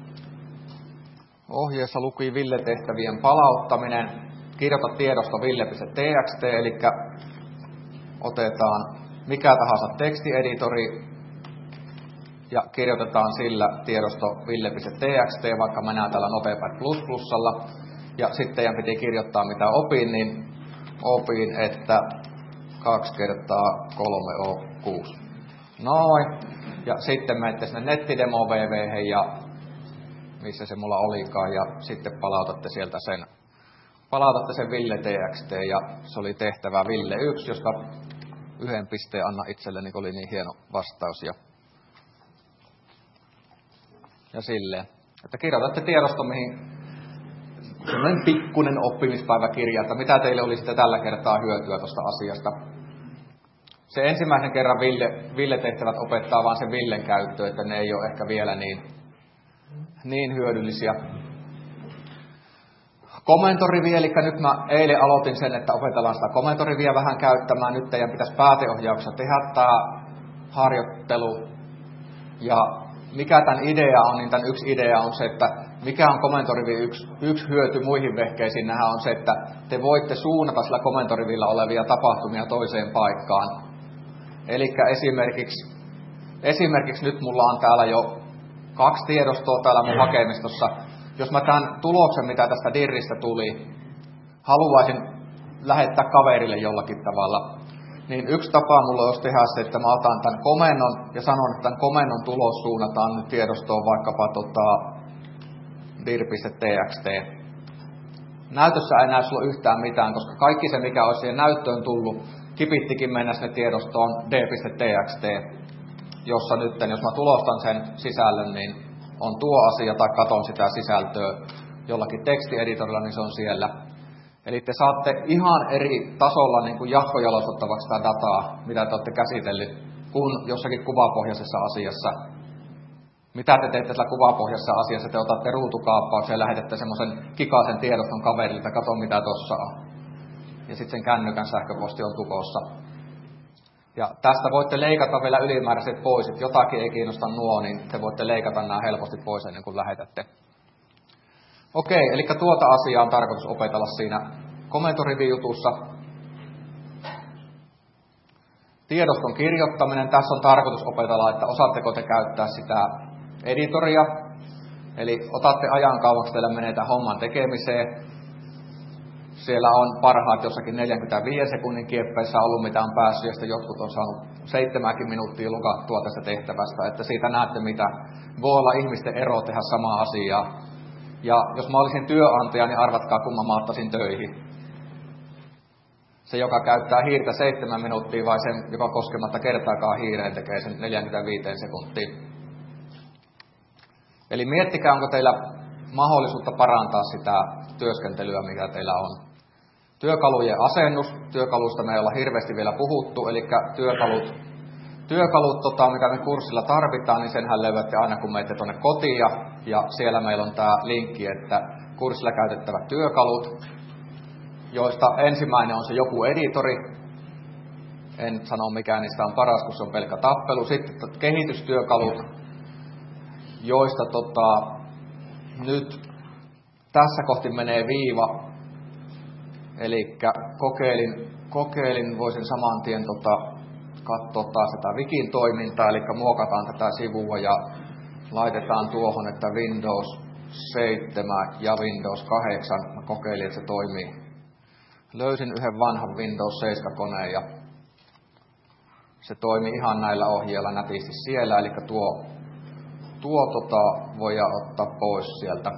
Ohjeessa luki Ville-tehtävien palauttaminen. Kirjoita tiedosto ville.txt, eli otetaan mikä tahansa tekstieditori ja kirjoitetaan sillä tiedosto ville.txt, vaikka mä näen täällä Notepad plus plusalla. Ja sitten teidän piti kirjoittaa mitä opin, niin opin, että kaksi kertaa kolme on kuusi. Noin. Ja sitten menette sinne nettidemo www ja missä se mulla olikaan, ja sitten palautatte sieltä sen, palautatte sen ville.txt, ja se oli tehtävä Ville yksi, josta yhden pisteen anna itselleni, oli niin hieno vastaus. Ja, ja silleen, että kirjoitatte tiedosto, mihin sellainen pikkuinen oppimispäiväkirja, että mitä teille oli sitten tällä kertaa hyötyä tuosta asiasta. Se ensimmäisen kerran Ville, Ville-tehtävät opettaa vaan sen Villen käyttöön, että ne ei ole ehkä vielä niin, niin hyödyllisiä. komentorivi, eli nyt mä eilen aloitin sen, että opetellaan sitä komentoriviä vähän käyttämään. Nyt teidän pitäisi pääteohjauksessa tehdä tämä harjoittelu. Ja mikä tämän idea on, niin tämän yksi idea on se, että mikä on komentorivi yksi, yksi hyöty muihin vehkeisiin nähdä on se, että te voitte suunnata sillä komentorivillä olevia tapahtumia toiseen paikkaan. Eli esimerkiksi, esimerkiksi nyt mulla on täällä jo kaksi tiedostoa täällä mun hakemistossa. Jos mä tämän tuloksen, mitä tästä dirristä tuli, haluaisin lähettää kaverille jollakin tavalla, niin yksi tapa mulla olisi tehdä se, että mä otan tämän komennon ja sanon, että tämän komennon tulos suunnataan nyt tiedostoon vaikkapa tota, dir.txt. Näytössä ei näy sulla yhtään mitään, koska kaikki se, mikä olisi siihen näyttöön tullut, kipittikin mennä sinne tiedostoon d.txt, jossa nyt, jos mä tulostan sen sisällön, niin on tuo asia tai katon sitä sisältöä jollakin tekstieditorilla, niin se on siellä. Eli te saatte ihan eri tasolla niin kuin jatkojalostetavaksi sitä dataa, mitä te olette käsitellyt, kuin jossakin kuvapohjaisessa asiassa. Mitä te teette sillä kuvapohjaisessa asiassa? Te otatte ruutukaappauksen ja lähetätte semmoisen kikaisen tiedoston kaverille, että kato mitä tossa on. Ja sitten sen kännykän sähköposti on tukossa. Ja tästä voitte leikata vielä ylimääräiset pois, että jotakin ei kiinnosta nuo, niin te voitte leikata nämä helposti pois ennen kuin lähetätte. Okei, eli tuota asiaa on tarkoitus opetella siinä komentorivijutussa. Tiedoston kirjoittaminen. Tässä on tarkoitus opetella, että osaatteko te käyttää sitä editoria. Eli otatte ajan kauaksi, teillä menee tämän homman tekemiseen. Siellä on parhaat jossakin neljänkymmenenviiden sekunnin kieppeissä ollut, mitä on päässyt, ja sitten jotkut on saanut seitsemänkin minuuttia lukattua tästä tehtävästä, että siitä näette, mitä voi olla ihmisten ero tehdä samaa asiaa. Ja jos mä olisin työnantaja, niin arvatkaa, kun mä maattasin töihin. Se, joka käyttää hiirtä seitsemän minuuttia, vai sen, joka koskematta kertaakaan hiireen tekee sen neljäkymmentäviisi sekuntia. Eli miettikää, onko teillä mahdollisuutta parantaa sitä työskentelyä, mikä teillä on. Työkalujen asennus. Työkaluista me ei olla hirveästi vielä puhuttu, eli työkalut, työkalut tota, mitä me kurssilla tarvitaan, niin senhän löydätte aina, kun menette tuonne kotiin. Ja, ja siellä meillä on tämä linkki, että kurssilla käytettävät työkalut, joista ensimmäinen on se joku editori. En sano mikä niistä on paras, kun se on pelkkä tappelu. Sitten kehitystyökalut, joista tota, nyt tässä kohti menee viiva. Eli kokeilin, kokeilin, voisin saman tien tota, katsoa taas tätä Wikin toimintaa, eli muokataan tätä sivua ja laitetaan tuohon, että Windows seitsemän ja Windows kahdeksan. Mä kokeilin, että se toimii. Löysin yhden vanhan Windows seitsemän koneen ja se toimii ihan näillä ohjeilla nätisti siellä, eli tuo, tuo tota, voidaan ottaa pois sieltä.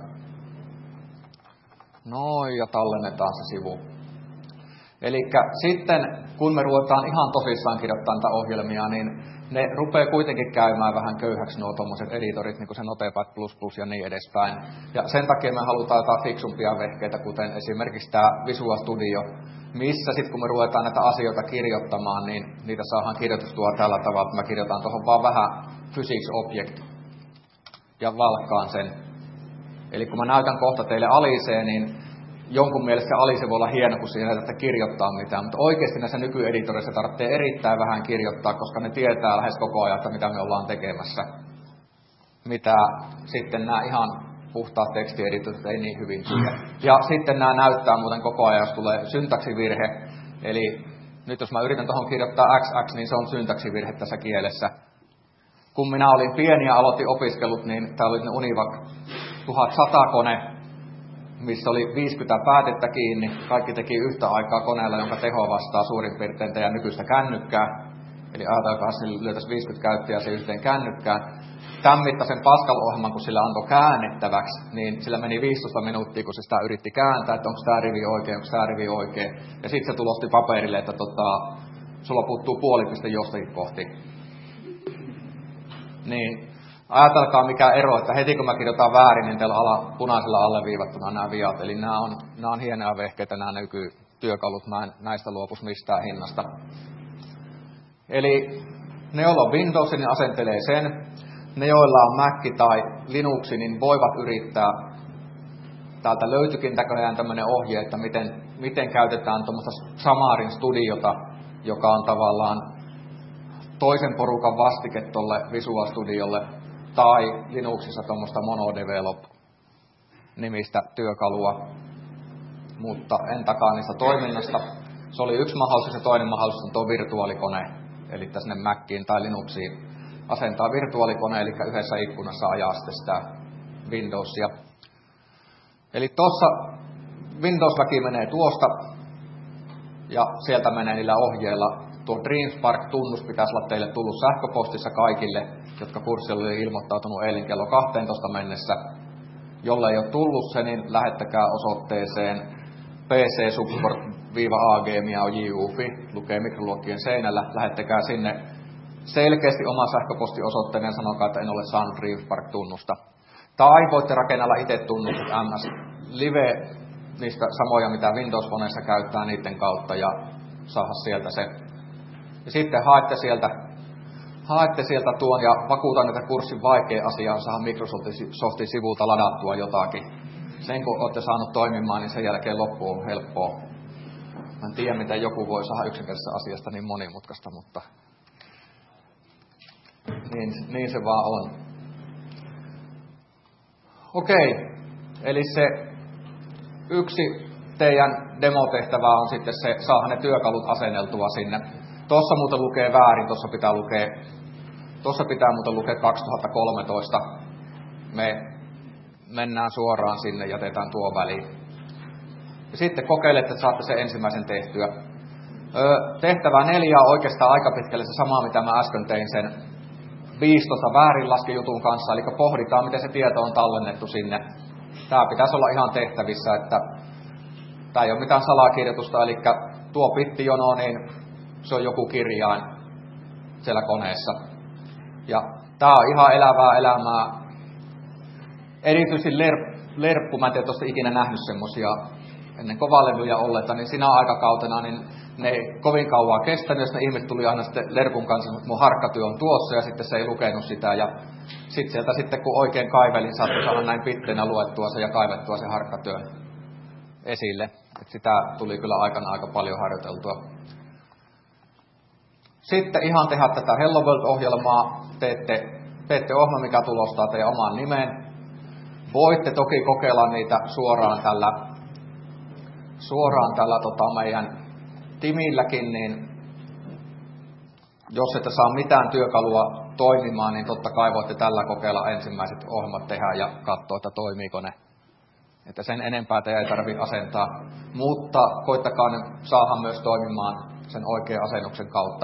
Noin, ja tallennetaan se sivu. Eli sitten, kun me ruvetaan ihan tosissaan kirjoittamaan näitä ohjelmia, niin ne rupeaa kuitenkin käymään vähän köyhäksi nuo tommoset editorit, niin kuin se Notepad plus plus ja niin edespäin. Ja sen takia me halutaan jotain fiksumpia vehkeitä, kuten esimerkiksi tämä Visual Studio, missä sitten kun me ruvetaan näitä asioita kirjoittamaan, niin niitä saadaan kirjoitustua tällä tavalla, että mä kirjoitan tuohon vaan vähän physics object ja valkkaan sen. Eli kun mä näytän kohta teille aliseen, niin jonkun mielestä se alise voi olla hieno, kun siinä ei tarvitse kirjoittaa mitään. Mutta oikeasti näissä nykyeditoreissa tarvitsee erittäin vähän kirjoittaa, koska ne tietää lähes koko ajan, että mitä me ollaan tekemässä. Mitä sitten nämä ihan puhtaat tekstieditorit ei niin hyvin tiedä. Ja sitten nämä näyttää muuten koko ajan, jos tulee syntaksivirhe. Eli nyt jos mä yritän tuohon kirjoittaa X X, niin se on syntaksivirhe tässä kielessä. Kun minä olin pieni ja aloitin opiskelut, niin täällä oli Univac tuhatsata kone, missä oli viisikymmentä päätettä kiinni. Kaikki teki yhtä aikaa koneella, jonka teho vastaa suurin piirtein teidän nykyistä kännykkää. Eli ajatelkaa, että lyötäisiin viisikymmentä käyttäjää se yhteen kännykkään. Tämän mittaisen Pascal-ohjelman, kun sillä antoi käännettäväksi, niin sillä meni viisitoista minuuttia, kun se sitä yritti kääntää, että onko tämä rivi oikein, onko tämä rivi oikein. Ja sitten se tulosti paperille, että tota, sulla puuttuu puoli piste jostakin kohti. Niin ajatelkaa mikä ero, että heti kun mä kirjoitan väärin, niin teillä ala, punaisella alleviivattuna nämä viat. Eli nämä on, nämä on hienoja vehkeitä, nämä nykytyökalut. Mä en näistä luopus mistään hinnasta. Eli ne, joilla on Windows, niin asentelee sen. Ne, joilla on Mac tai Linux, niin voivat yrittää täältä löytyikin näköjään tämmöinen ohje, että miten, miten käytetään tuommoista Xamarin Studiota, joka on tavallaan toisen porukan vastike tuolle Visual Studiolle, tai Linuxissa tuommoista MonoDevelop-nimistä työkalua, mutta en takaa niistä toiminnasta. Se oli yksi mahdollisuus ja toinen mahdollisuus on tuo virtuaalikone, eli sinne Maciin tai Linuxiin asentaa virtuaalikone, eli yhdessä ikkunassa ajaa sitten sitä Windowsia. Eli tuossa Windows-väki menee tuosta, ja sieltä menee niillä ohjeilla. Tuo DreamSpark-tunnus pitäisi olla teille tullut sähköpostissa kaikille, jotka kurssille oli ilmoittautunut eilen kello kaksitoista mennessä. Jolle ei ole tullut se, niin lähettäkää osoitteeseen p c support a g m i a j u f i, lukee mikroluokkien seinällä. Lähettäkää sinne selkeästi oma sähköpostiosoitteen ja sanokaa, että en ole saanut DreamSpark-tunnusta. Tai voitte rakennella itse tunnukset M S Live, niistä samoja mitä Windows-koneessa käyttää niiden kautta ja saada sieltä se. Ja sitten haette sieltä, haette sieltä tuon ja vakuutan, että kurssin vaikea asia on saada Microsoftin sivulta ladattua jotakin. Sen kun olette saanut toimimaan, niin sen jälkeen loppu on helppoa. Mä en tiedä, miten joku voi saada yksinkertaisesta asiasta niin monimutkaista, mutta niin, niin se vaan on. Okei, eli se yksi teidän demotehtävä on sitten se, saada ne työkalut asenneltua sinne. Tuossa muuten lukee väärin, tuossa pitää lukea, tuossa pitää muuten lukea kaksituhattakolmetoista. Me mennään suoraan sinne, jätetään tuo väliin. Ja sitten kokeilette, että saatte sen ensimmäisen tehtyä. Öö, tehtävä neljä on oikeastaan aika pitkälle se sama, mitä mä äsken tein sen viisitoista väärinlaskijutun kanssa, eli pohditaan, miten se tieto on tallennettu sinne. Tämä pitäisi olla ihan tehtävissä, että tämä ei ole mitään salakirjoitusta, eli tuo bittijono, niin se on joku kirjain siellä koneessa. Ja tämä on ihan elävää elämää. Erityisesti lerp, lerppu, mä en tiedä, että ikinä nähnyt semmoisia ennen kovalevyjä olleita, niin siinä aikakautena niin ne ei kovin kauan kestänyt, jos ne ihmiset tuli aina sitten lerpun kanssa, että mun harkkatyö on tuossa, ja sitten se ei lukenut sitä, ja sitten sieltä sitten kun oikein kaivelin, saattoi saada näin pitteenä luettua se ja kaivettua se harkkatyö esille. Et sitä tuli kyllä aikana aika paljon harjoiteltua. Sitten ihan tehdä tätä Hello World-ohjelmaa, teette, teette ohjelma, mikä tulostaa teidän oman nimeen. Voitte toki kokeilla niitä suoraan tällä, suoraan tällä tota meidän Timilläkin, niin jos ette saa mitään työkalua toimimaan, niin totta kai voitte tällä kokeilla ensimmäiset ohjelmat tehdä ja katsoa, että toimiiko ne. Että sen enempää te ei tarvitse asentaa, mutta koittakaa ne saada myös toimimaan sen oikean asennuksen kautta.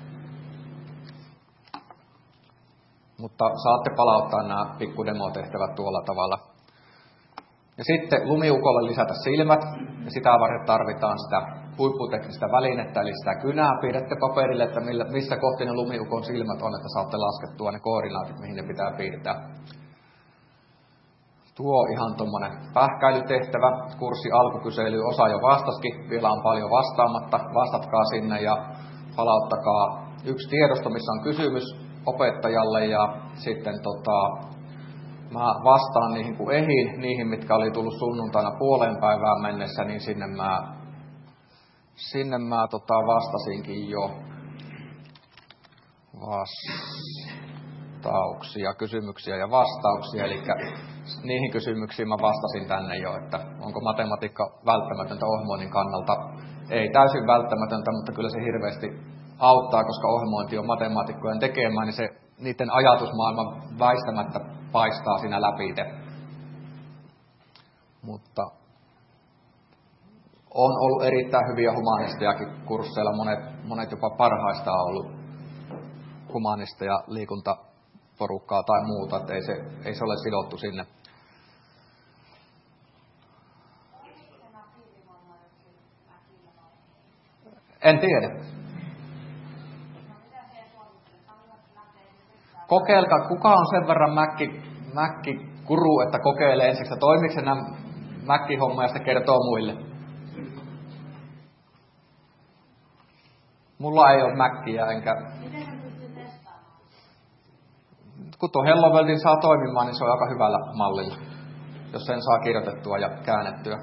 Mutta saatte palauttaa nämä pikkudemotehtävät tuolla tavalla. Ja sitten lumiukolle lisätä silmät, ja sitä varten tarvitaan sitä huipputeknistä välinettä, eli sitä kynää. Piirrätte paperille, että millä, missä kohti ne lumiukon silmät on, että saatte laskettua ne koordinaatit, mihin ne pitää piirtää. Tuo ihan tuommoinen pähkäilytehtävä. Kurssi alkukysely osa jo vastaskin, vielä on paljon vastaamatta. Vastatkaa sinne ja palauttakaa yksi tiedosto, missä on kysymys opettajalle, ja sitten tota, mä vastaan niihin kun ehin, niihin mitkä oli tullut sunnuntaina puoleen päivään mennessä, niin sinne mä, sinne mä tota vastasinkin jo vastauksia, kysymyksiä ja vastauksia, eli niihin kysymyksiin mä vastasin tänne jo, että onko matematiikka välttämätöntä ohjelmoinnin kannalta. Ei täysin välttämätöntä, mutta kyllä se hirveästi auttaa, koska ohjelmointi on matemaatikkojen tekemään, niin se niiden ajatusmaailma väistämättä paistaa siinä läpi. Mutta on ollut erittäin hyviä humanistejakin kursseilla, monet, monet jopa parhaista on ollut humanisteja, liikuntaporukkaa tai muuta, että ei se, ei se ole sidottu sinne. En tiedä. Kokeilkaa, kuka on sen verran mäkki, mäkkikuru, että kokeilee ensiksi, että toimiiko nämä mäkkihomma ja sitten kertoo muille. Mulla ei ole mäkkiä, enkä... Kun tuo Hello Worldin saa toimimaan, niin se on aika hyvällä mallilla. jos sen saa kirjoitettua ja käännettyä.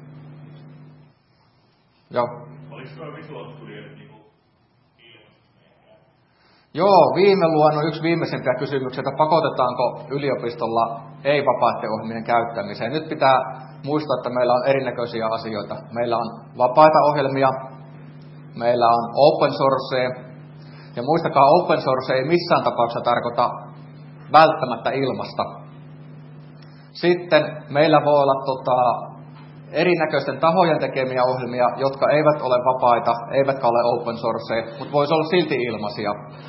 Joo. Oliko tuo Visual Studio niinku ilmasta? Joo, viime luonnon yksi viimeisimpiä kysymyksiä, että pakotetaanko yliopistolla ei-vapaiden ohjelmien käyttämiseen. Nyt pitää muistaa, että meillä on erinäköisiä asioita. Meillä on vapaita ohjelmia, meillä on open source, ja muistakaa, open source ei missään tapauksessa tarkoita välttämättä ilmasta. Sitten meillä voi olla tota, erinäköisten tahojen tekemiä ohjelmia, jotka eivät ole vapaita, eivätkä ole open source, mutta voisi olla silti ilmaisia.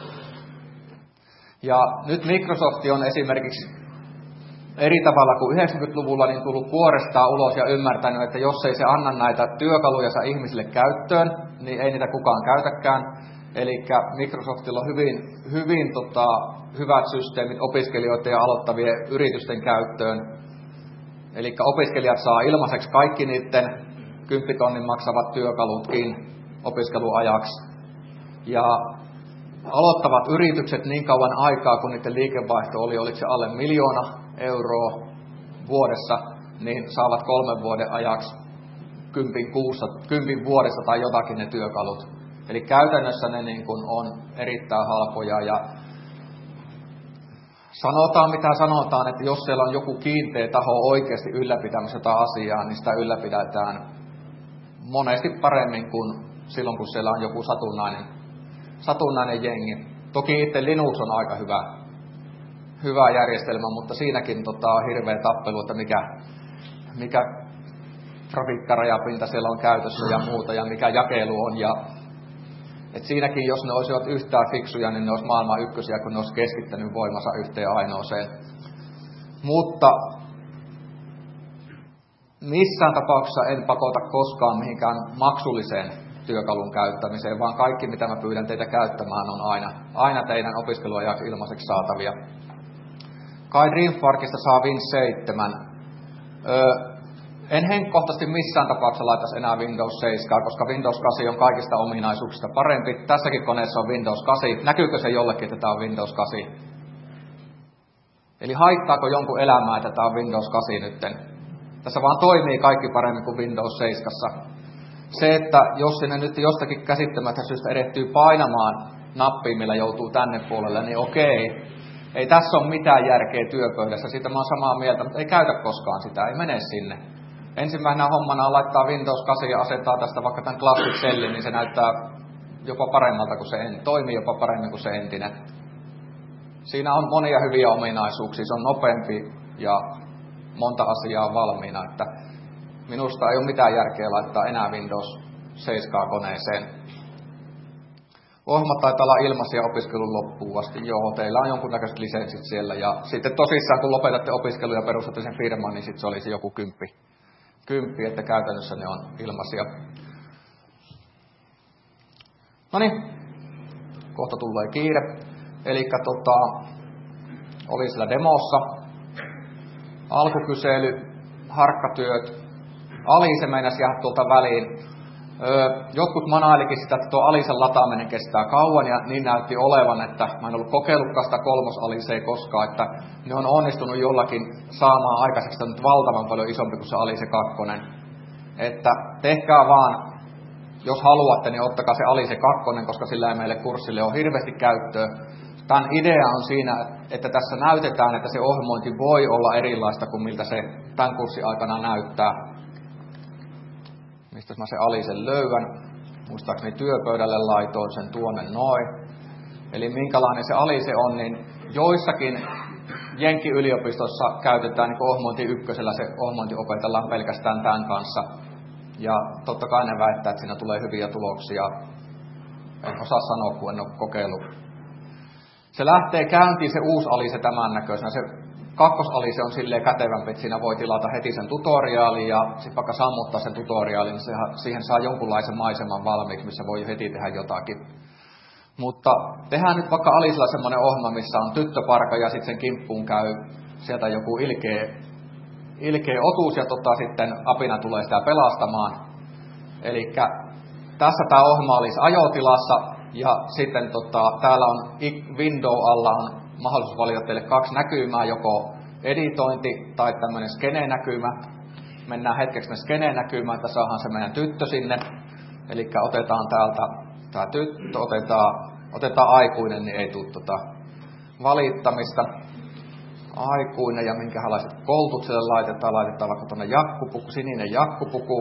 Ja nyt Microsoft on esimerkiksi eri tavalla kuin yhdeksänkymmentäluvulla niin tullut kuorestaan ulos ja ymmärtänyt, että jos ei se anna näitä työkaluja ihmisille käyttöön, niin ei niitä kukaan käytäkään. Eli Microsoftilla on hyvin, hyvin tota, hyvät systeemit opiskelijoiden ja aloittavien yritysten käyttöön. Eli opiskelijat saa ilmaiseksi kaikki niiden kymppitonnin maksavat työkalutkin opiskeluajaksi. Ja aloittavat yritykset niin kauan aikaa, kun niiden liikevaihto oli, oliko se alle miljoona euroa vuodessa, niin saavat kolmen vuoden ajaksi kympin, kuussa, kympin vuodessa tai jotakin ne työkalut. Eli käytännössä ne niin kuin on erittäin halpoja ja sanotaan mitä sanotaan, että jos siellä on joku kiinteä taho oikeasti ylläpitämässä jotain asiaa, niin sitä ylläpidetään monesti paremmin kuin silloin, kun siellä on joku satunnainen, satunnainen jengi. Toki itse Linux on aika hyvä, hyvä järjestelmä, mutta siinäkin tota, on hirveä tappelu, että mikä, mikä grafiikkarajapinta siellä on käytössä ja muuta ja mikä jakelu on. Ja et siinäkin, jos ne olisivat yhtään fiksuja, niin ne olisi maailman ykkösiä, kun ne olisi keskittänyt voimansa yhteen ainoaseen. Mutta missään tapauksessa en pakota koskaan mihinkään maksulliseen työkalun käyttämiseen, vaan kaikki, mitä mä pyydän teitä käyttämään, on aina, aina teidän opiskeluajaksi ilmaiseksi saatavia. Kai Dreamforkista saa Win seitsemän. Öö, En henkkohtaisesti missään tapauksessa laitaisi enää Windows seitsemän, koska Windows kahdeksan on kaikista ominaisuuksista parempi. Tässäkin koneessa on Windows kahdeksan. Näkyykö se jollekin, että tämä on Windows kahdeksan? Eli haittaako jonkun elämää, että tämä on Windows kahdeksan nytten? Tässä vaan toimii kaikki paremmin kuin Windows seitsemän. Se, että jos sinne nyt jostakin käsittämättä syystä edettyy painamaan nappia, millä joutuu tänne puolelle, niin okei. Ei tässä ole mitään järkeä työpöydässä, siitä mä oon samaa mieltä, mutta ei käytä koskaan sitä, ei mene sinne. Ensimmäisenä hommana on laittaa Windows kahdeksan ja asettaa tästä vaikka tämän Classic Cellin, niin se näyttää jopa paremmalta kuin se entinen, toimii jopa paremmin kuin se entinen. Siinä on monia hyviä ominaisuuksia, se on nopeampi ja monta asiaa valmiina, että minusta ei ole mitään järkeä laittaa enää Windows seitsemän koneeseen. Ohjelmat taitaa olla ilmaisia opiskelun loppuun asti. Joo, teillä on jonkunnäköiset lisenssit siellä. Ja sitten tosissaan, kun lopetatte opiskelun ja perustatte sen firman, niin sitten se olisi joku kymppi. Kymppi, että käytännössä ne on ilmaisia. Noniin, kohta tulee kiire. Eli tota, oli siellä demossa. Alkukysely, harkkatyöt. Alise meinasi jäädä tuolta väliin. Öö, jotkut manailikin sitä, että tuo Alisen lataaminen kestää kauan, ja niin näytti olevan, että mä en ollut kokeillutkaan sitä kolmos-Alisea koskaan, että ne on onnistunut jollakin saamaan aikaiseksi nyt valtavan paljon isompi kuin se Alise kakkonen. Että tehkää vaan, jos haluatte, niin ottakaa se Alise kakkonen, koska sillä ei meille kurssille ole hirveästi käyttöä. Tämän idea on siinä, että tässä näytetään, että se ohjelmointi voi olla erilaista kuin miltä se tämän kurssin aikana näyttää. Mistä mä se Alisen löydän. Muistaakseni työpöydälle laitoin sen tuonne noin. Eli minkälainen se Alise on, niin joissakin Jenkki-yliopistossa käytetään niin ohjelmointi ykkösellä, se ohjelmointi opetellaan pelkästään tämän kanssa. Ja totta kai ne väittää, että siinä tulee hyviä tuloksia. En osaa sanoa, kun en ole kokeillut. Se lähtee käyntiin se uusi Alise tämän näköisenä. Se kakkosalise on silleen kätevämpi, että siinä voi tilata heti sen tutoriaalin ja sitten vaikka sammuttaa sen tutoriaalin, niin siihen saa jonkunlaisen maiseman valmiiksi, missä voi heti tehdä jotakin. Mutta tehdään nyt vaikka Alisella semmoinen ohjelma, missä on tyttöparka ja sitten sen kimppuun käy sieltä joku ilkeä, ilkeä otus ja tota, sitten apina tulee sitä pelastamaan. Eli tässä tämä ohjelma olisi ajotilassa ja sitten tota, täällä on window alla on mahdollisuus valita teille kaksi näkymää, joko editointi tai tämmöinen skenenäkymä. Mennään hetkeksi me skenenäkymään, että saadaan se meidän tyttö sinne. Eli otetaan täältä tämä tyttö, otetaan, otetaan aikuinen, niin ei tule tota valittamista. Aikuinen ja minkälaiset koltut sille laitetaan. Laitetaan vaikka tuonne jakkupuku, sininen jakkupuku.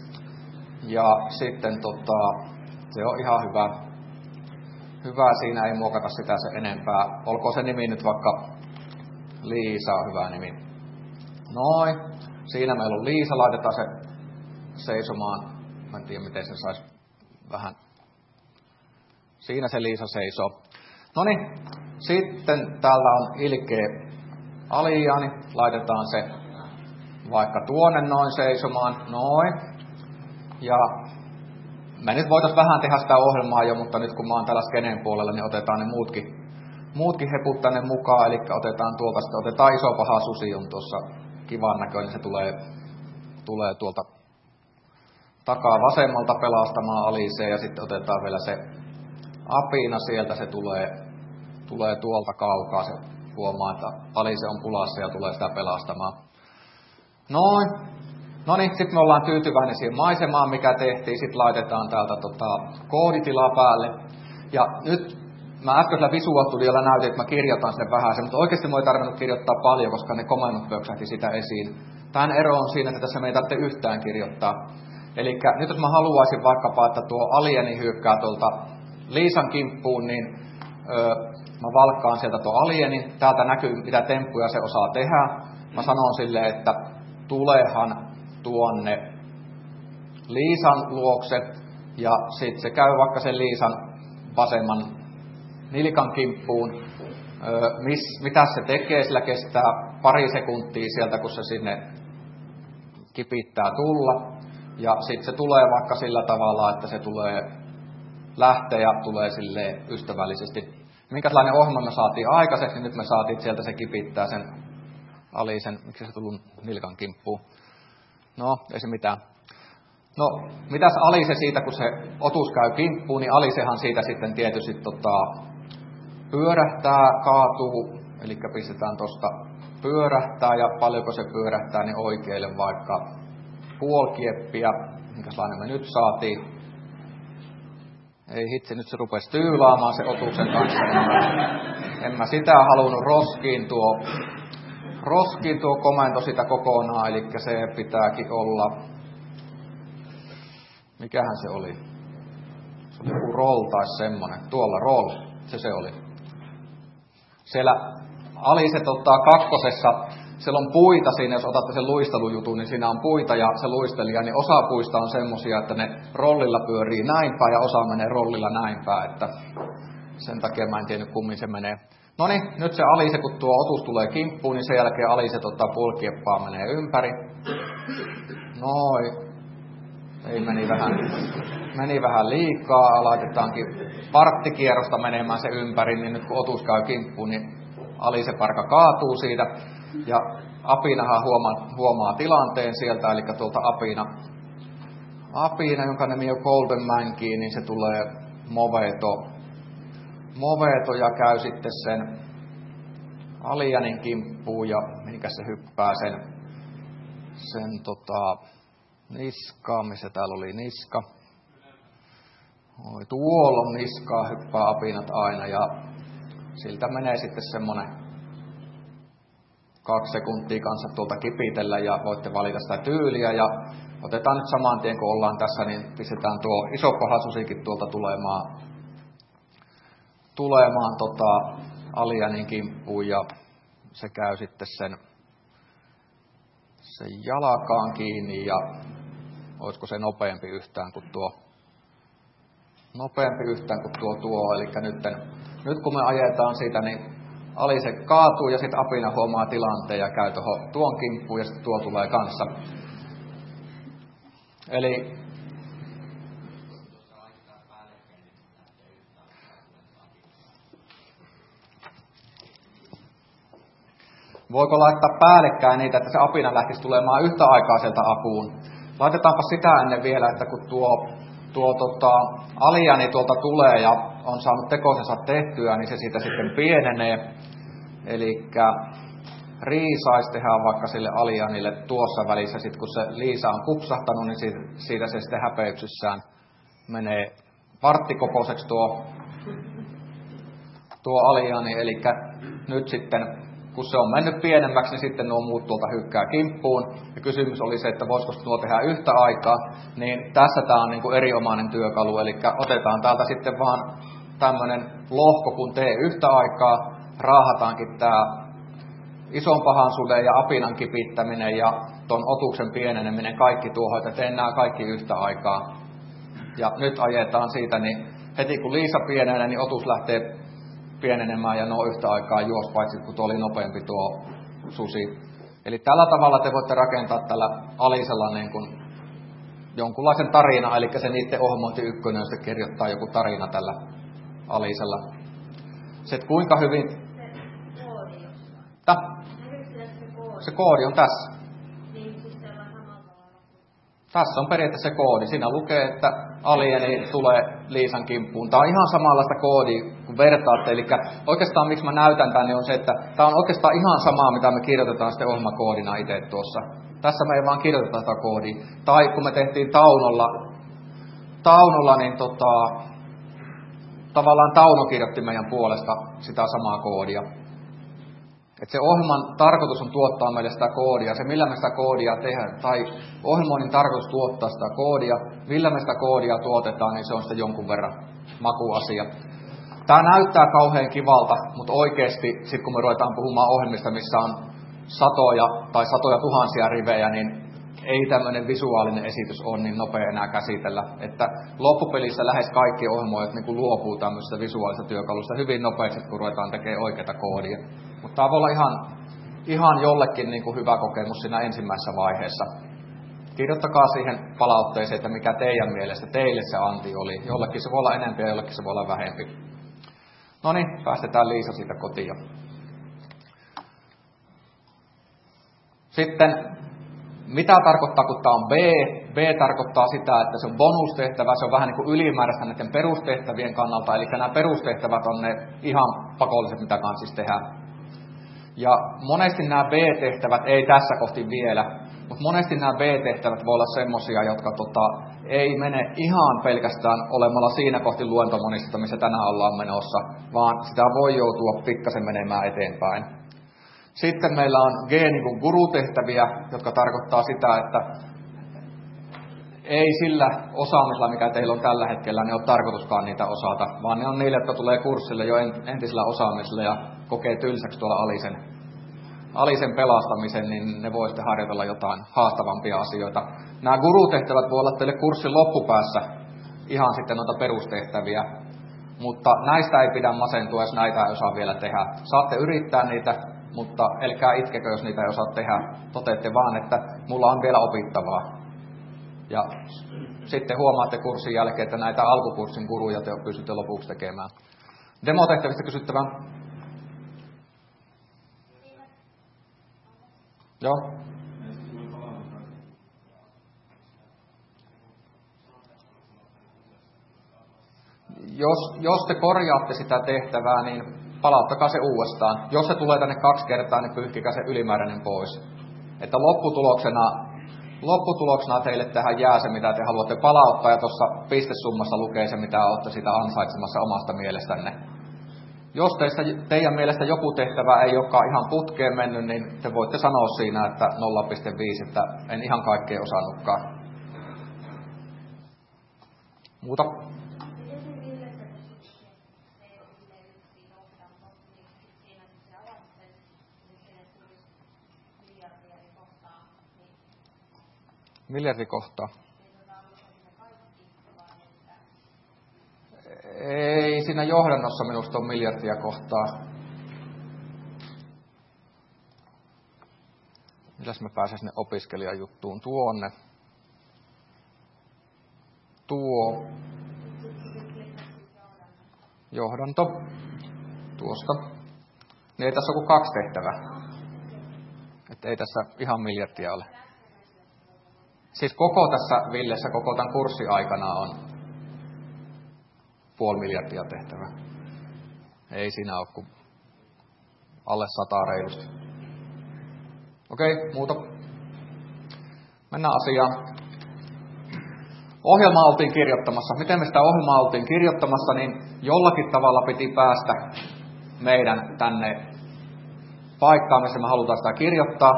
Ja sitten tota, se on ihan hyvä. Hyvä, siinä ei muokata sitä se enempää. Olkoon se nimi nyt vaikka Liisa, on hyvä nimi. Noin. Siinä meillä on Liisa, laitetaan se seisomaan. Mä en tiedä, miten se saisi vähän. Siinä se Liisa seisoo. Noniin, sitten täällä on ilkeä Aliani. Laitetaan se vaikka tuonne noin seisomaan. Noin. Ja me nyt voitaisiin vähän tehdä sitä ohjelmaa jo, mutta nyt kun mä oon täällä skeneen puolella, niin otetaan ne muutkin, muutkin heput tänne mukaan. Eli otetaan tuolta, sitten otetaan iso paha susi on tuossa kivan näköinen. Se tulee, tulee tuolta takaa vasemmalta pelastamaan Aliseen ja sitten otetaan vielä se apina sieltä. Se tulee, tulee tuolta kaukaa. Se huomaa, että Alise on pulassa ja tulee sitä pelastamaan. Noin. No niin, sitten me ollaan tyytyväinen siihen maisemaan, mikä tehtiin. Sitten laitetaan täältä tota, kooditilaa päälle. Ja nyt mä äskeisellä visuaalistudiolla näytin, että mä kirjoitan sen vähän, mutta oikeasti mä ei tarvinnut kirjoittaa paljon, koska ne komennot pöksähti sitä esiin. Tämän ero on siinä, että tässä me ei tarvitse yhtään kirjoittaa. Eli nyt jos mä haluaisin vaikkapa, että tuo alieni hyökkää tuolta Liisan kimppuun, niin öö, mä valkkaan sieltä tuo alienin. Täältä näkyy, mitä temppuja se osaa tehdä. Mä sanon silleen, että tulehan tuonne Liisan luokse, ja sitten se käy vaikka sen Liisan vasemman nilkan kimppuun. Öö, mis, mitä se tekee? Sillä kestää pari sekuntia sieltä, kun se sinne kipittää tulla. Ja sitten se tulee vaikka sillä tavalla, että se tulee lähteä ja tulee silleen ystävällisesti. Minkälainen ohjelma me saatiin aikaiseksi, niin nyt me saatiin, että sieltä se kipittää sen Alisen, miksi se tullut nilkan kimppuun. No, ei se mitään. No, mitäs Alise siitä, kun se otus käy kimppuun, niin Alisehan siitä sitten tietysti tota, pyörähtää, kaatuu. Eli pistetään tuosta pyörähtää, ja paljonko se pyörähtää, niin oikeille vaikka puoli kieppiä. Minkälainen me nyt saatiin? Ei hitsi, nyt se rupesi tyylaamaan se otuksen kanssa. En mä sitä halunnut roskiin tuo, roskiin tuo komento sitä kokonaan, eli se pitääkin olla. Mikähän se oli? Se oli joku roll tai semmonen. Tuolla roll, se se oli. Siellä Aliset ottaa kakkosessa. Siellä on puita siinä, jos otatte sen luistelujutun, niin siinä on puita ja se luistelija, niin osa puista on semmosia, että ne rollilla pyörii näin päin ja osa menee rollilla näin päin, että sen takia mä en tiennyt kummin se menee. Noniin, nyt se Alise, kun tuo otus tulee kimppuun, niin sen jälkeen Aliset ottaa pulkieppaa, menee ympäri. Noin. Ei, meni vähän, meni vähän liikaa, laitetaankin parttikierrosta menemään se ympäri, niin nyt kun otus käy kimppuun, niin Alise parka kaatuu siitä. Ja Apinahan huomaa, huomaa tilanteen sieltä, eli tuolta Apina, Apina, jonka nimi on Golden Manki, niin se tulee Moveto. Moveto ja käy sitten sen Alianin kimppuun ja minkä se hyppää sen, sen tota, niskaan, missä täällä oli niska. Oi, tuolla on niskaa, hyppää Apinat aina ja siltä menee sitten semmonen kaksi sekuntia kanssa tuolta kipitellä ja voitte valita sitä tyyliä. Ja otetaan nyt saman tien, kun ollaan tässä, niin pistetään tuo iso paha susikin tuolta tulemaan, tulemaan tota Alianin kimppuun ja se käy sitten sen, sen jalkaan kiinni ja olisiko se nopeampi yhtään kuin tuo, nopeampi yhtään kuin tuo tuo, eli nyt, nyt kun me ajetaan siitä, niin Alise kaatuu ja sitten Apina huomaa tilanteen ja käy tuohon tuon kimppuun ja sitten tuo tulee kanssa. Eli voiko laittaa päällekkäin niitä, että se Apina lähtisi tulemaan yhtä aikaa sieltä apuun? Laitetaanpa sitä ennen vielä, että kun tuo, tuo tota, Aliani tuolta tulee ja on saanut tekosensa tehtyä, niin se siitä sitten pienenee. Elikkä riisaisi, tehdään vaikka sille Alianille tuossa välissä. Sitten kun se Liisa on kupsahtanut, niin siitä, siitä se sitten häpeyksissään menee varttikokoiseksi tuo, tuo Aliani. Eli nyt sitten, kun se on mennyt pienemmäksi, niin sitten nuo muut tuolta hykkää kimppuun. Ja kysymys oli se, että voisiko nuo tehdä yhtä aikaa. Niin tässä tämä on niin kuin erinomainen työkalu. Eli otetaan täältä sitten vaan tämmöinen lohko, kun tee yhtä aikaa. Raahataankin tämä ison pahan suden ja apinan kipittäminen ja ton otuksen pieneneminen kaikki tuohon, että teen nämä kaikki yhtä aikaa. Ja nyt ajetaan siitä, niin heti kun Liisa pienenee, niin otus lähtee pienenemään ja nuo yhtä aikaa juos, paitsi kun tuo oli nopeampi tuo susi. Eli tällä tavalla te voitte rakentaa tällä Alisella niin kuin jonkunlaisen tarina, eli se niiden ohjelmointi ykkönen, josta kirjoittaa joku tarina tällä Alisella. Se, että kuinka hyvin... Se koodi jossain. Ta? Se koodi. Se koodi on tässä. Niin, siis se on samalla tavalla. Tässä on periaatteessa se koodi. Siinä lukee, että alieni tulee Liisan kimppuun. Tämä on ihan samanlaista koodia, kun vertaatte. Eli oikeastaan miksi mä näytän tämän, niin on se, että tämä on oikeastaan ihan samaa, mitä me kirjoitetaan sitten ohjelmakoodina itse tuossa. Tässä me ei vaan kirjoiteta tätä koodia. Tai kun me tehtiin Taunolla, Taunolla niin tota, tavallaan Tauno kirjoitti meidän puolesta sitä samaa koodia. Että se ohjelman tarkoitus on tuottaa meille sitä koodia, se millä me sitä koodia tehdään, tai ohjelmoinnin tarkoitus tuottaa sitä koodia, millä me sitä koodia tuotetaan, niin se on sitten jonkun verran makuasia. Tämä näyttää kauhean kivalta, mutta oikeasti, sit kun me ruvetaan puhumaan ohjelmista, missä on satoja tai satoja tuhansia rivejä, niin ei tämmöinen visuaalinen esitys ole niin nopea enää käsitellä. Että loppupelissä lähes kaikki ohjelmoijat niin luopuu tämmöisestä visuaalisesta työkalusta hyvin nopeasti, kun ruvetaan tekemään oikeata koodia. Mutta tämä voi olla ihan, ihan jollekin niin kuin hyvä kokemus siinä ensimmäisessä vaiheessa. Kirjoittakaa siihen palautteeseen, että mikä teidän mielestä teille se anti oli. Jollekin se voi olla enemmän ja jollekin se voi olla vähempi. No niin, päästetään Liisa siitä kotiin. Sitten, mitä tarkoittaa, kun tämä on B? B tarkoittaa sitä, että se on bonustehtävä, se on vähän niin kuin ylimääräistä näiden perustehtävien kannalta. Eli nämä perustehtävät on ne ihan pakolliset, mitä kanssa tehdään. Ja monesti nämä B-tehtävät, ei tässä kohti vielä, mutta monesti nämä B-tehtävät voi olla semmoisia, jotka tota, ei mene ihan pelkästään olemalla siinä kohti luentomonista, missä tänään ollaan menossa, vaan sitä voi joutua pikkasen menemään eteenpäin. Sitten meillä on G niin kuin guru-tehtäviä, jotka tarkoittaa sitä, että ei sillä osaamisella, mikä teillä on tällä hetkellä, niin ole tarkoituskaan niitä osata, vaan ne on niille, jotka tulee kurssille jo entisellä osaamisella ja kokee tylsäksi tuolla alisen, alisen pelastamisen, niin ne voi sitten harjoitella jotain haastavampia asioita. Nämä guru-tehtävät voi olla teille kurssin loppupäässä ihan sitten noita perustehtäviä, mutta näistä ei pidä masentua, jos näitä ei osaa vielä tehdä. Saatte yrittää niitä, mutta älkää itkekö, jos niitä ei osaa tehdä. Toteatte vaan, että mulla on vielä opittavaa. Ja sitten huomaatte kurssin jälkeen, että näitä alkukurssin guruja te pystytte lopuksi tekemään. Demotehtävistä kysyttävää? Joo. Jos, jos te korjaatte sitä tehtävää, niin palauttakaa se uudestaan. Jos se tulee tänne kaksi kertaa, niin pyyhkikää se ylimääräinen pois. Että lopputuloksena... Lopputuloksena teille tähän jää se, mitä te haluatte palauttaa, ja tuossa pistesummassa lukee se, mitä olette sitä ansaitsemassa omasta mielestänne. Jos teistä, teidän mielestä joku tehtävä ei olekaan ihan putkeen mennyt, niin te voitte sanoa siinä, että nolla pilkku viisi, että en ihan kaikkea osannutkaan. Muuta? Miljardikohtaa. Ei siinä johdannossa minusta ole miljardia kohtaa. Mitäs mä pääsen sinne opiskelijajuttuun? Tuonne. Tuo. Johdanto. Tuosta. Niin ei tässä ole kuin kaksi tehtävää. Että ei tässä ihan miljardia ole. Siis koko tässä Villessä, koko tämän kurssin aikana on puoli miljardia tehtävää. Ei siinä ole kuin alle sata reilusti. Okei, muuta. Mennään asiaan. Ohjelmaa oltiin kirjoittamassa. Miten me sitä ohjelmaa oltiin kirjoittamassa, niin jollakin tavalla piti päästä meidän tänne paikkaan, missä me halutaan sitä kirjoittaa.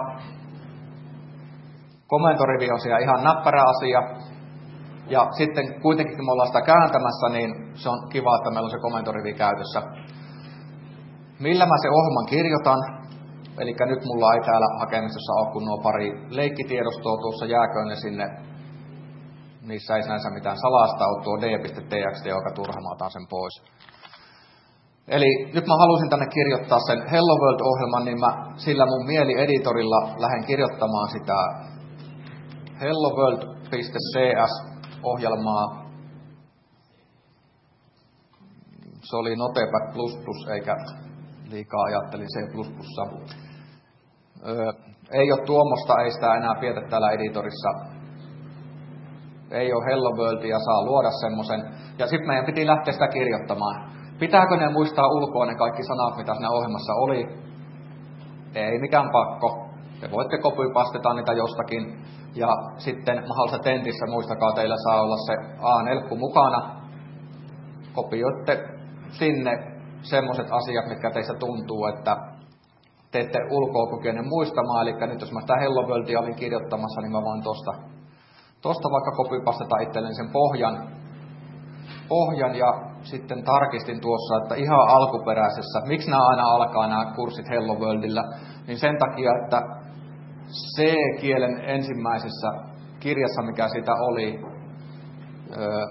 Komentorivi on siellä ihan näppärä asia. Ja sitten kuitenkin, kun me ollaan sitä kääntämässä, niin se on kiva, että meillä on se komentorivi käytössä. Millä mä se ohjelman kirjoitan? Eli nyt mulla ei täällä hakemistossa ole kun nuo pari leikkitiedostoa tuossa, jääköön ne sinne. Niissä ei sinänsä mitään salasta ole, tuo d.txt, joka turha, mä otan sen pois. Eli nyt mä halusin tänne kirjoittaa sen Hello World-ohjelman, niin mä sillä mun mielieditorilla lähden kirjoittamaan sitä helloworld.cs-ohjelmaa. Se oli Notepad plus plus, eikä liikaa ajattelin C plus plus. Öö, ei ole tuommoista, ei sitä enää pietä täällä editorissa. Ei ole Hello Worldia, saa luoda semmoisen. Ja sitten meidän piti lähteä sitä kirjoittamaan. Pitääkö ne muistaa ulkoa ne kaikki sanat, mitä siinä ohjelmassa oli? Ei mikään pakko. Te voitte copypasteta niitä jostakin. Ja sitten mahdollisessa tentissä, muistakaa, teillä saa olla se A neljä mukana. Kopioitte sinne semmoiset asiat, mitkä teistä tuntuu, että te ette ulkoa kykene muistamaan. Eli nyt jos mä sitä Hello Worldia olin kirjoittamassa, niin mä voin tosta, tosta vaikka copypasteta itselleni sen pohjan. pohjan ja sitten tarkistin tuossa, että ihan alkuperäisessä, miksi nämä aina alkaa nämä kurssit Hello Worldilla, niin sen takia, että C-kielen ensimmäisessä kirjassa, mikä siitä oli, öö,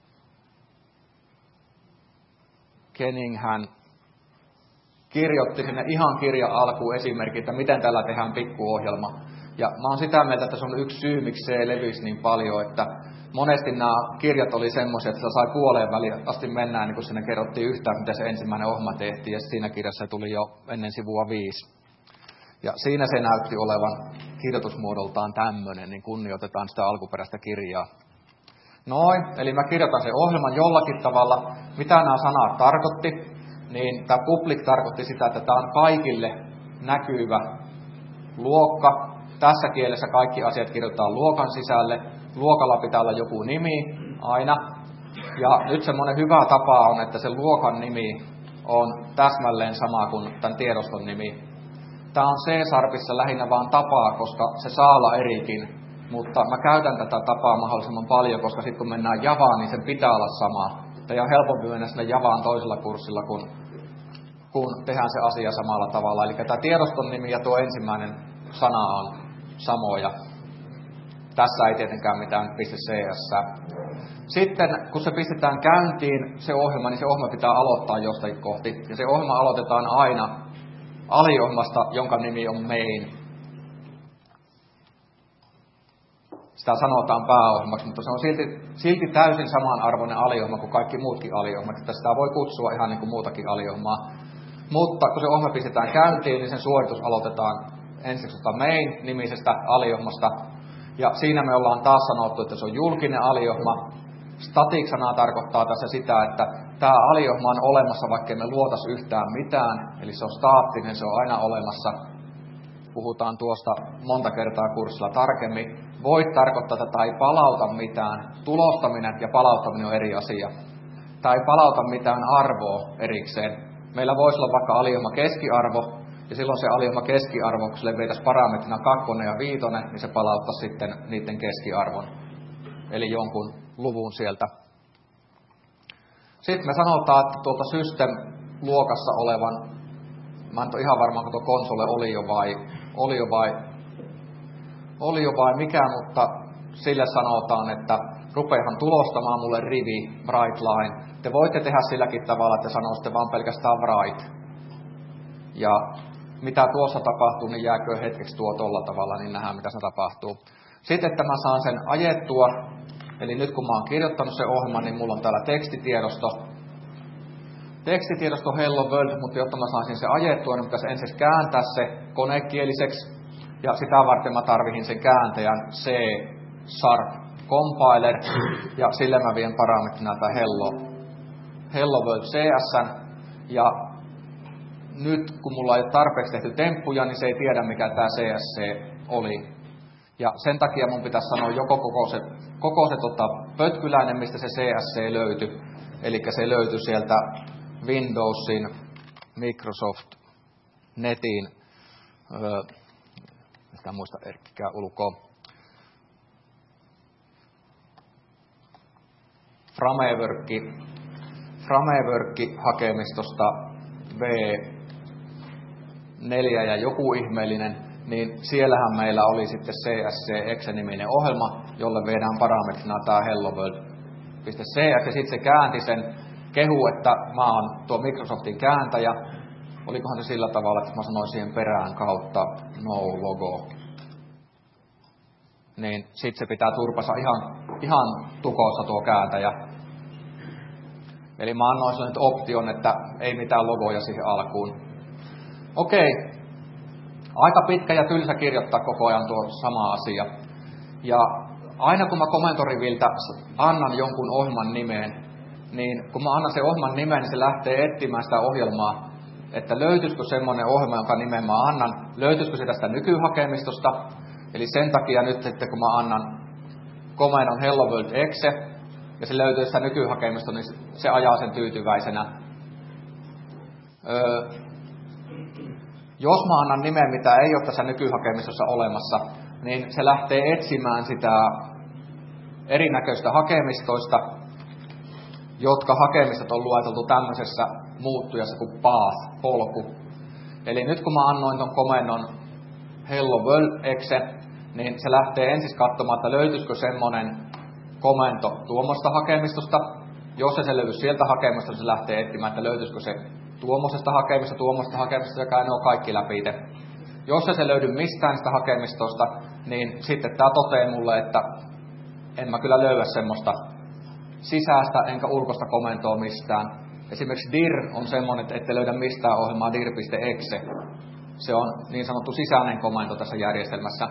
Kenningham kirjoitti sinne ihan kirjan alkuun esimerkki, että miten tällä tehdään pikkuohjelma. Ja mä oon sitä mieltä, että se on yksi syy, miksi se levisi niin paljon, että monesti nämä kirjat oli semmoisia, että se sai puoleen väliin asti mennään, niin kun siinä kerrottiin yhtään, mitä se ensimmäinen ohjelma tehtiin, ja siinä kirjassa se tuli jo ennen sivua viisi. Ja siinä se näytti olevan kirjoitusmuodoltaan tämmöinen, niin kunnioitetaan sitä alkuperäistä kirjaa. Noin, eli mä kirjoitan sen ohjelman jollakin tavalla. Mitä nämä sanat tarkoitti? Niin tämä public tarkoitti sitä, että tämä on kaikille näkyvä luokka. Tässä kielessä kaikki asiat kirjoitetaan luokan sisälle. Luokalla pitää olla joku nimi aina. Ja nyt semmoinen hyvä tapa on, että se luokan nimi on täsmälleen sama kuin tämän tiedoston nimi. Tämä on C-sharpissa lähinnä vaan tapaa, koska se saa olla erikin. Mutta mä käytän tätä tapaa mahdollisimman paljon, koska sitten kun mennään Javaan, niin sen pitää olla sama. Ja on helpompi mennä sinne Javaan toisella kurssilla, kun, kun tehdään se asia samalla tavalla. Eli tämä tiedoston nimi ja tuo ensimmäinen sana on samoja. Tässä ei tietenkään mitään .cs. Sitten kun se pistetään käyntiin, se ohjelma, niin se ohjelma pitää aloittaa jostakin kohti. Ja se ohjelma aloitetaan aina aliohjelmasta, jonka nimi on main. Sitä sanotaan pääohjelmaksi, mutta se on silti, silti täysin samanarvoinen aliohjelma kuin kaikki muutkin aliohjelmat. Että sitä voi kutsua ihan niin kuin muutakin aliohjelmaa. Mutta kun se ohjelma pistetään käyntiin, niin sen suoritus aloitetaan ensiksi main-nimisestä aliohjelmasta. Ja siinä me ollaan taas sanottu, että se on julkinen aliohjelma. Static-sanaa tarkoittaa tässä sitä, että tämä aliohjelma on olemassa, vaikka me luotaisi yhtään mitään. Eli se on staattinen, se on aina olemassa. Puhutaan tuosta monta kertaa kurssilla tarkemmin. Voit tarkoittaa, että tämä ei palauta mitään. Tulostaminen ja palauttaminen on eri asia. Tämä ei palauta mitään arvoa erikseen. Meillä voisi olla vaikka aliohjelma keskiarvo, ja silloin se aliohjelma keskiarvo, kun sille veitäisi parametrina kakkonen ja viitonen, niin se palauttaisi sitten niiden keskiarvon. Eli jonkun luvun sieltä. Sitten me sanotaan, että tuolta system-luokassa olevan, mä en ole ihan varma, kun tuo konsole oli jo vai, oli jo vai, oli jo vai mikä, mutta sille sanotaan, että rupeahan tulostamaan mulle rivi, bright line. Te voitte tehdä silläkin tavalla, että sanoisitte vaan pelkästään bright. Ja mitä tuossa tapahtuu, niin jääkö hetkeksi tuo tolla tavalla, niin nähdään mitä se tapahtuu. Sitten, että mä saan sen ajettua, eli nyt kun mä oon kirjoittanut sen ohjelman, niin mulla on täällä tekstitiedosto. Tekstitiedosto Hello World, mutta jotta mä saisin sen ajettua, niin pitäisi ensin kääntää se konekieliseksi. Ja sitä varten mä tarvihin sen kääntäjän C-sharp compiler, ja sille mä vien parametrina tätä Hello, Hello World C S. Ja nyt kun mulla ei ole tarpeeksi tehty temppuja, niin se ei tiedä mikä tämä C S C oli. Ja sen takia mun pitäisi sanoa joko koko se, koko se tota, pötkyläinen, mistä se C S C löytyi. Eli se löytyi sieltä Windowsin, Microsoft, netin, öö, mistä muista Erkkikään ulkoa, Framework, Framework-hakemistosta V neljä ja joku ihmeellinen, niin siellähän meillä oli sitten C S C Exe-niminen ohjelma, jolle vedään parametrina tämä hello world.cx, ja sitten se käänti sen kehu, että mä oon tuo Microsoftin kääntäjä. Olikohan se sillä tavalla, että mä sanoin siihen perään kautta no logo. Niin sit se pitää turpassa ihan, ihan tukossa tuo kääntäjä. Eli mä annoin sille nyt option, että ei mitään logoja siihen alkuun. Okei. Aika pitkä ja tylsä kirjoittaa koko ajan tuo sama asia. Ja aina kun mä komentoriviltä annan jonkun ohjelman nimeen, niin kun mä annan sen ohjelman nimeen, niin se lähtee etsimään sitä ohjelmaa, että löytyisikö semmoinen ohjelma, jonka nimen mä annan, löytyisikö se tästä nykyhakemistosta. Eli sen takia nyt, että kun mä annan komennon hello world exe, ja se löytyy sitä nykyhakemistosta, niin se ajaa sen tyytyväisenä. Öö, jos mä annan nimen, mitä ei ole tässä nykyhakemistossa olemassa, niin se lähtee etsimään sitä erinäköistä hakemistoista, jotka hakemistot on lueteltu tämmöisessä muuttujassa kuin path, polku. Eli nyt kun mä annoin ton komennon hello world exe, niin se lähtee ensin katsomaan, että löytyisikö semmoinen komento tuommoista hakemistosta. Jos se löytyy sieltä hakemistosta, se lähtee etsimään, että löytyisikö se tuommoisesta hakemista, tuommoisesta hakemista, joka ne on kaikki läpi itse. Jos se löydy mistään sitä hakemistosta, niin sitten tämä toteaa mulle, että en mä kyllä löydä semmoista sisäistä enkä ulkoista komentoa mistään. Esimerkiksi dir on semmoinen, että ette löydä mistään ohjelmaa dir.exe. Se on niin sanottu sisäinen komento tässä järjestelmässä.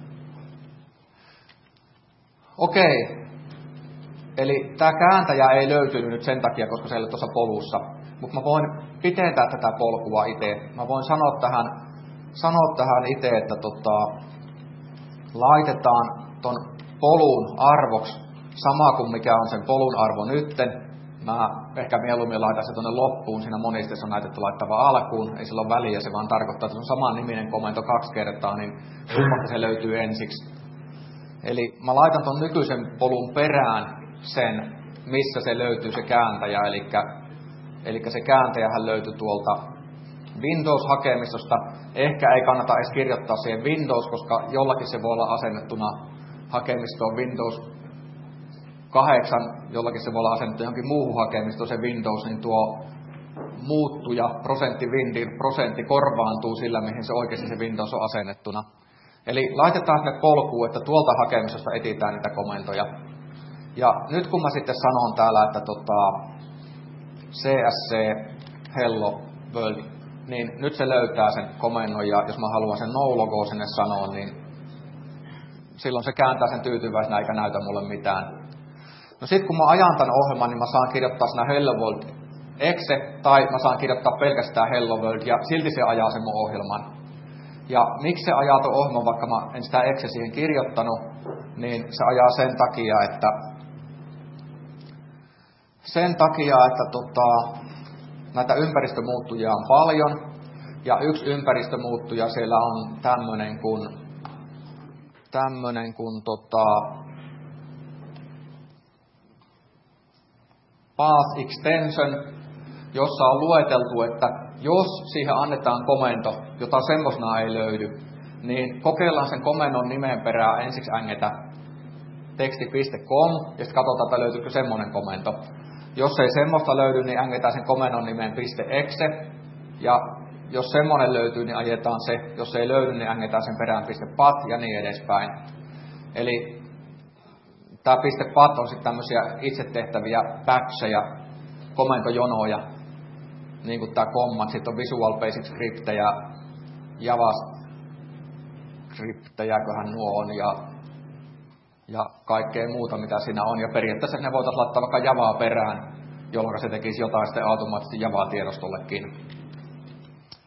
Okei. Eli tämä kääntäjä ei löytynyt nyt sen takia, koska se ei ole tuossa polussa. Mutta mä voin pitentää tätä polkua itse. Mä voin sanoa tähän, sanoa tähän itse, että tota, laitetaan ton polun arvoksi sama kuin mikä on sen polun arvo nytten. Mä ehkä mieluummin laitan se tuonne loppuun. Siinä monistessa on näytetty laittava alkuun. Ei sillä ole väliä, se vaan tarkoittaa, että se on saman niminen komento kaksi kertaa, niin summasta se löytyy ensiksi. Eli mä laitan ton nykyisen polun perään sen, missä se löytyy se kääntäjä. Eli, eli se kääntäjähän löytyy tuolta Windows-hakemistosta. Ehkä ei kannata edes kirjoittaa siihen Windows, koska jollakin se voi olla asennettuna hakemistoon Windows kahdeksan, jollakin se voi olla asennettu johonkin muuhun hakemistoon se Windows, niin tuo muuttuja, prosentti Windin, prosentti korvaantuu sillä, mihin se oikeasti se Windows on asennettuna. Eli laitetaan sinne polkuun, että tuolta hakemistosta etsitään niitä komentoja. Ja nyt kun mä sitten sanon täällä, että tota, C S C hello world, niin nyt se löytää sen komennon, ja jos mä haluan sen no logo sinne sanoa, niin silloin se kääntää sen tyytyväisenä eikä näytä mulle mitään. No sit kun mä ajan tämän ohjelman, niin mä saan kirjoittaa siinä hello world exe, tai mä saan kirjoittaa pelkästään hello world, ja silti se ajaa sen mun ohjelman. Ja miksi se ajaa tuon ohjelman, vaikka mä en sitä exe siihen kirjoittanut, niin se ajaa sen takia, että sen takia, että tota, näitä ympäristömuuttujia on paljon, ja yksi ympäristömuuttuja siellä on tämmönen kuin tämmönen kuin tota, path extension, jossa on lueteltu, että jos siihen annetaan komento, jota semmoisena ei löydy, niin kokeillaan sen komennon nimen perään ensiksi ängetä teksti piste com, ja sitten katsotaan, että löytyykö semmoinen komento. Jos ei semmoista löydy, niin ängetään sen komennon nimen .exe, ja jos semmoinen löytyy, niin ajetaan se. Jos ei löydy, niin ängetään sen perään .pat ja niin edespäin. Eli tämä .pat on sitten tämmöisiä itse tehtäviä batcheja, komentojonoja, niin kuin tämä command. Sitten on Visual Basic Scriptejä, JavaScriptejäköhän nuo on, ja, ja kaikkea muuta, mitä siinä on. Ja periaatteessa ne voitaisiin laittaa vaikka Javaa perään, jolloin se tekisi jotain sitten automaattisesti Java-tiedostollekin.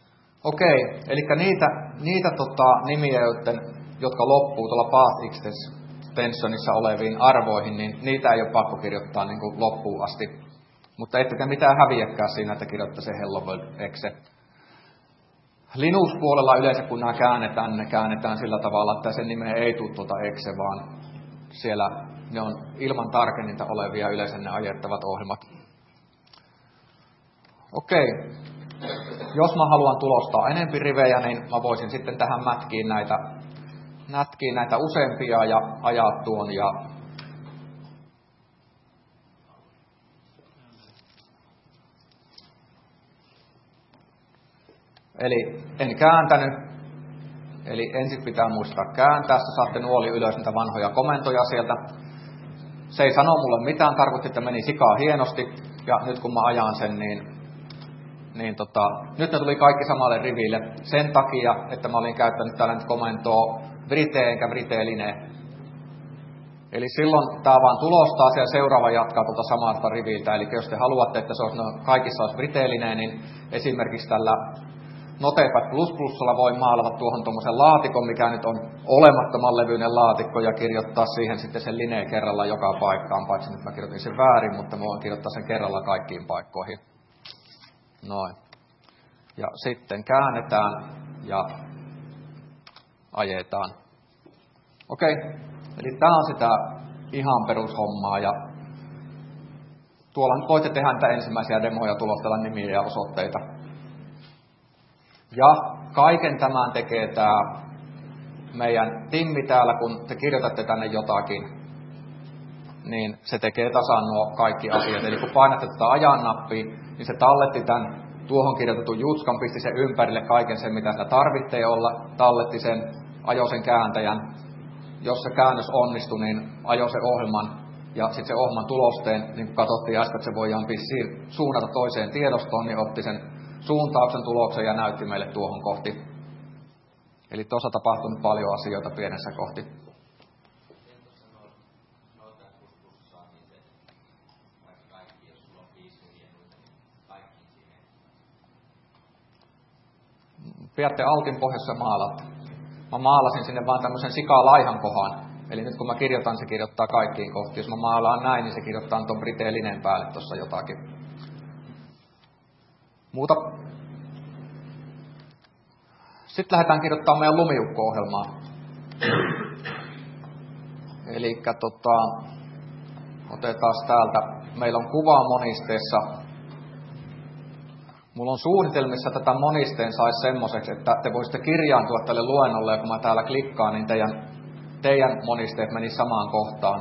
Okei, eli niitä, niitä tota, nimiä, joiden, jotka loppuu tuolla past extensionissa oleviin arvoihin, niin niitä ei ole pakko kirjoittaa niin kuin loppuun asti. Mutta ette te mitään häviäkään siinä, että kirjoittaa se Hello World exe. Linux-puolella yleensä, kun nämä käännetään, niin ne käännetään sillä tavalla, että sen nimeen ei tule tuota exe, vaan siellä ne on ilman tarkenninta olevia yleensä ne ajettavat ohjelmat. Okei. Jos mä haluan tulostaa enempi rivejä, niin mä voisin sitten tähän mätkiin näitä, mätkiin näitä useampia ja ajaa tuon. Ja eli en kääntänyt. Eli ensin pitää muistaa kääntää. Saatte nuoli ylös niitä vanhoja komentoja sieltä. Se ei sano mulle mitään, tarkoitti, että meni sikaa hienosti. Ja nyt kun mä ajan sen, niin Niin tota, nyt ne tuli kaikki samalle riville sen takia, että mä olin käyttänyt täällä nyt komentoa Brite enkä Briteline. Eli silloin tää vaan tulostaa ja seuraava jatkaa tuota samasta riviltä. Eli jos te haluatte, että se olisi, no, kaikissa olisi Briteline, niin esimerkiksi tällä Notepad plus plusalla voi maalata tuohon tuommoisen laatikon, mikä nyt on olemattoman levyinen laatikko, ja kirjoittaa siihen sitten sen lineen kerralla joka paikkaan. Paitsi nyt mä kirjoitin sen väärin, mutta mä voin kirjoittaa sen kerralla kaikkiin paikkoihin. Noin. Ja sitten käännetään ja ajetaan. Okei. Eli tää on sitä ihan perushommaa. Ja tuolla nyt voitte tehdä niitä ensimmäisiä demoja, tulostella nimiä ja osoitteita. Ja kaiken tämän tekee tää meidän timmi täällä, kun te kirjoitatte tänne jotakin, niin se tekee tasan nuo kaikki asiat. Eli kun painatte tätä ajan nappia, niin se talletti tämän tuohon kirjoitetun jutskan, pisti sen ympärille kaiken sen, mitä sitä tarvitsee olla, talletti sen, ajoi sen kääntäjän. Jos se käännös onnistui, niin ajoi se ohjelman ja sitten se ohjelman tulosteen, niin kun katsottiin äsken, että se voidaan suunnata toiseen tiedostoon, niin otti sen suuntauksen tuloksen ja näytti meille tuohon kohti. Eli tuossa tapahtunut paljon asioita pienessä kohti. Pidätte altin pohjassa maalatte. Mä maalasin sinne vaan tämmöisen sikalaihan kohan. Eli nyt kun mä kirjoitan, se kirjoittaa kaikkiin kohtiin. Jos mä maalaan näin, niin se kirjoittaa tuon Brite-lineen päälle tuossa jotakin. Muuta. Sitten lähdetään kirjoittamaan meidän lumiukko-ohjelmaa. Elikkä tota, otetaan täältä. Meillä on kuva monisteessa. Mulla on suunnitelmissa tätä monisteen saisi semmoiseksi, että te voisitte kirjaantua tälle luennolle, ja kun mä täällä klikkaan, niin teidän, teidän monisteet menis samaan kohtaan.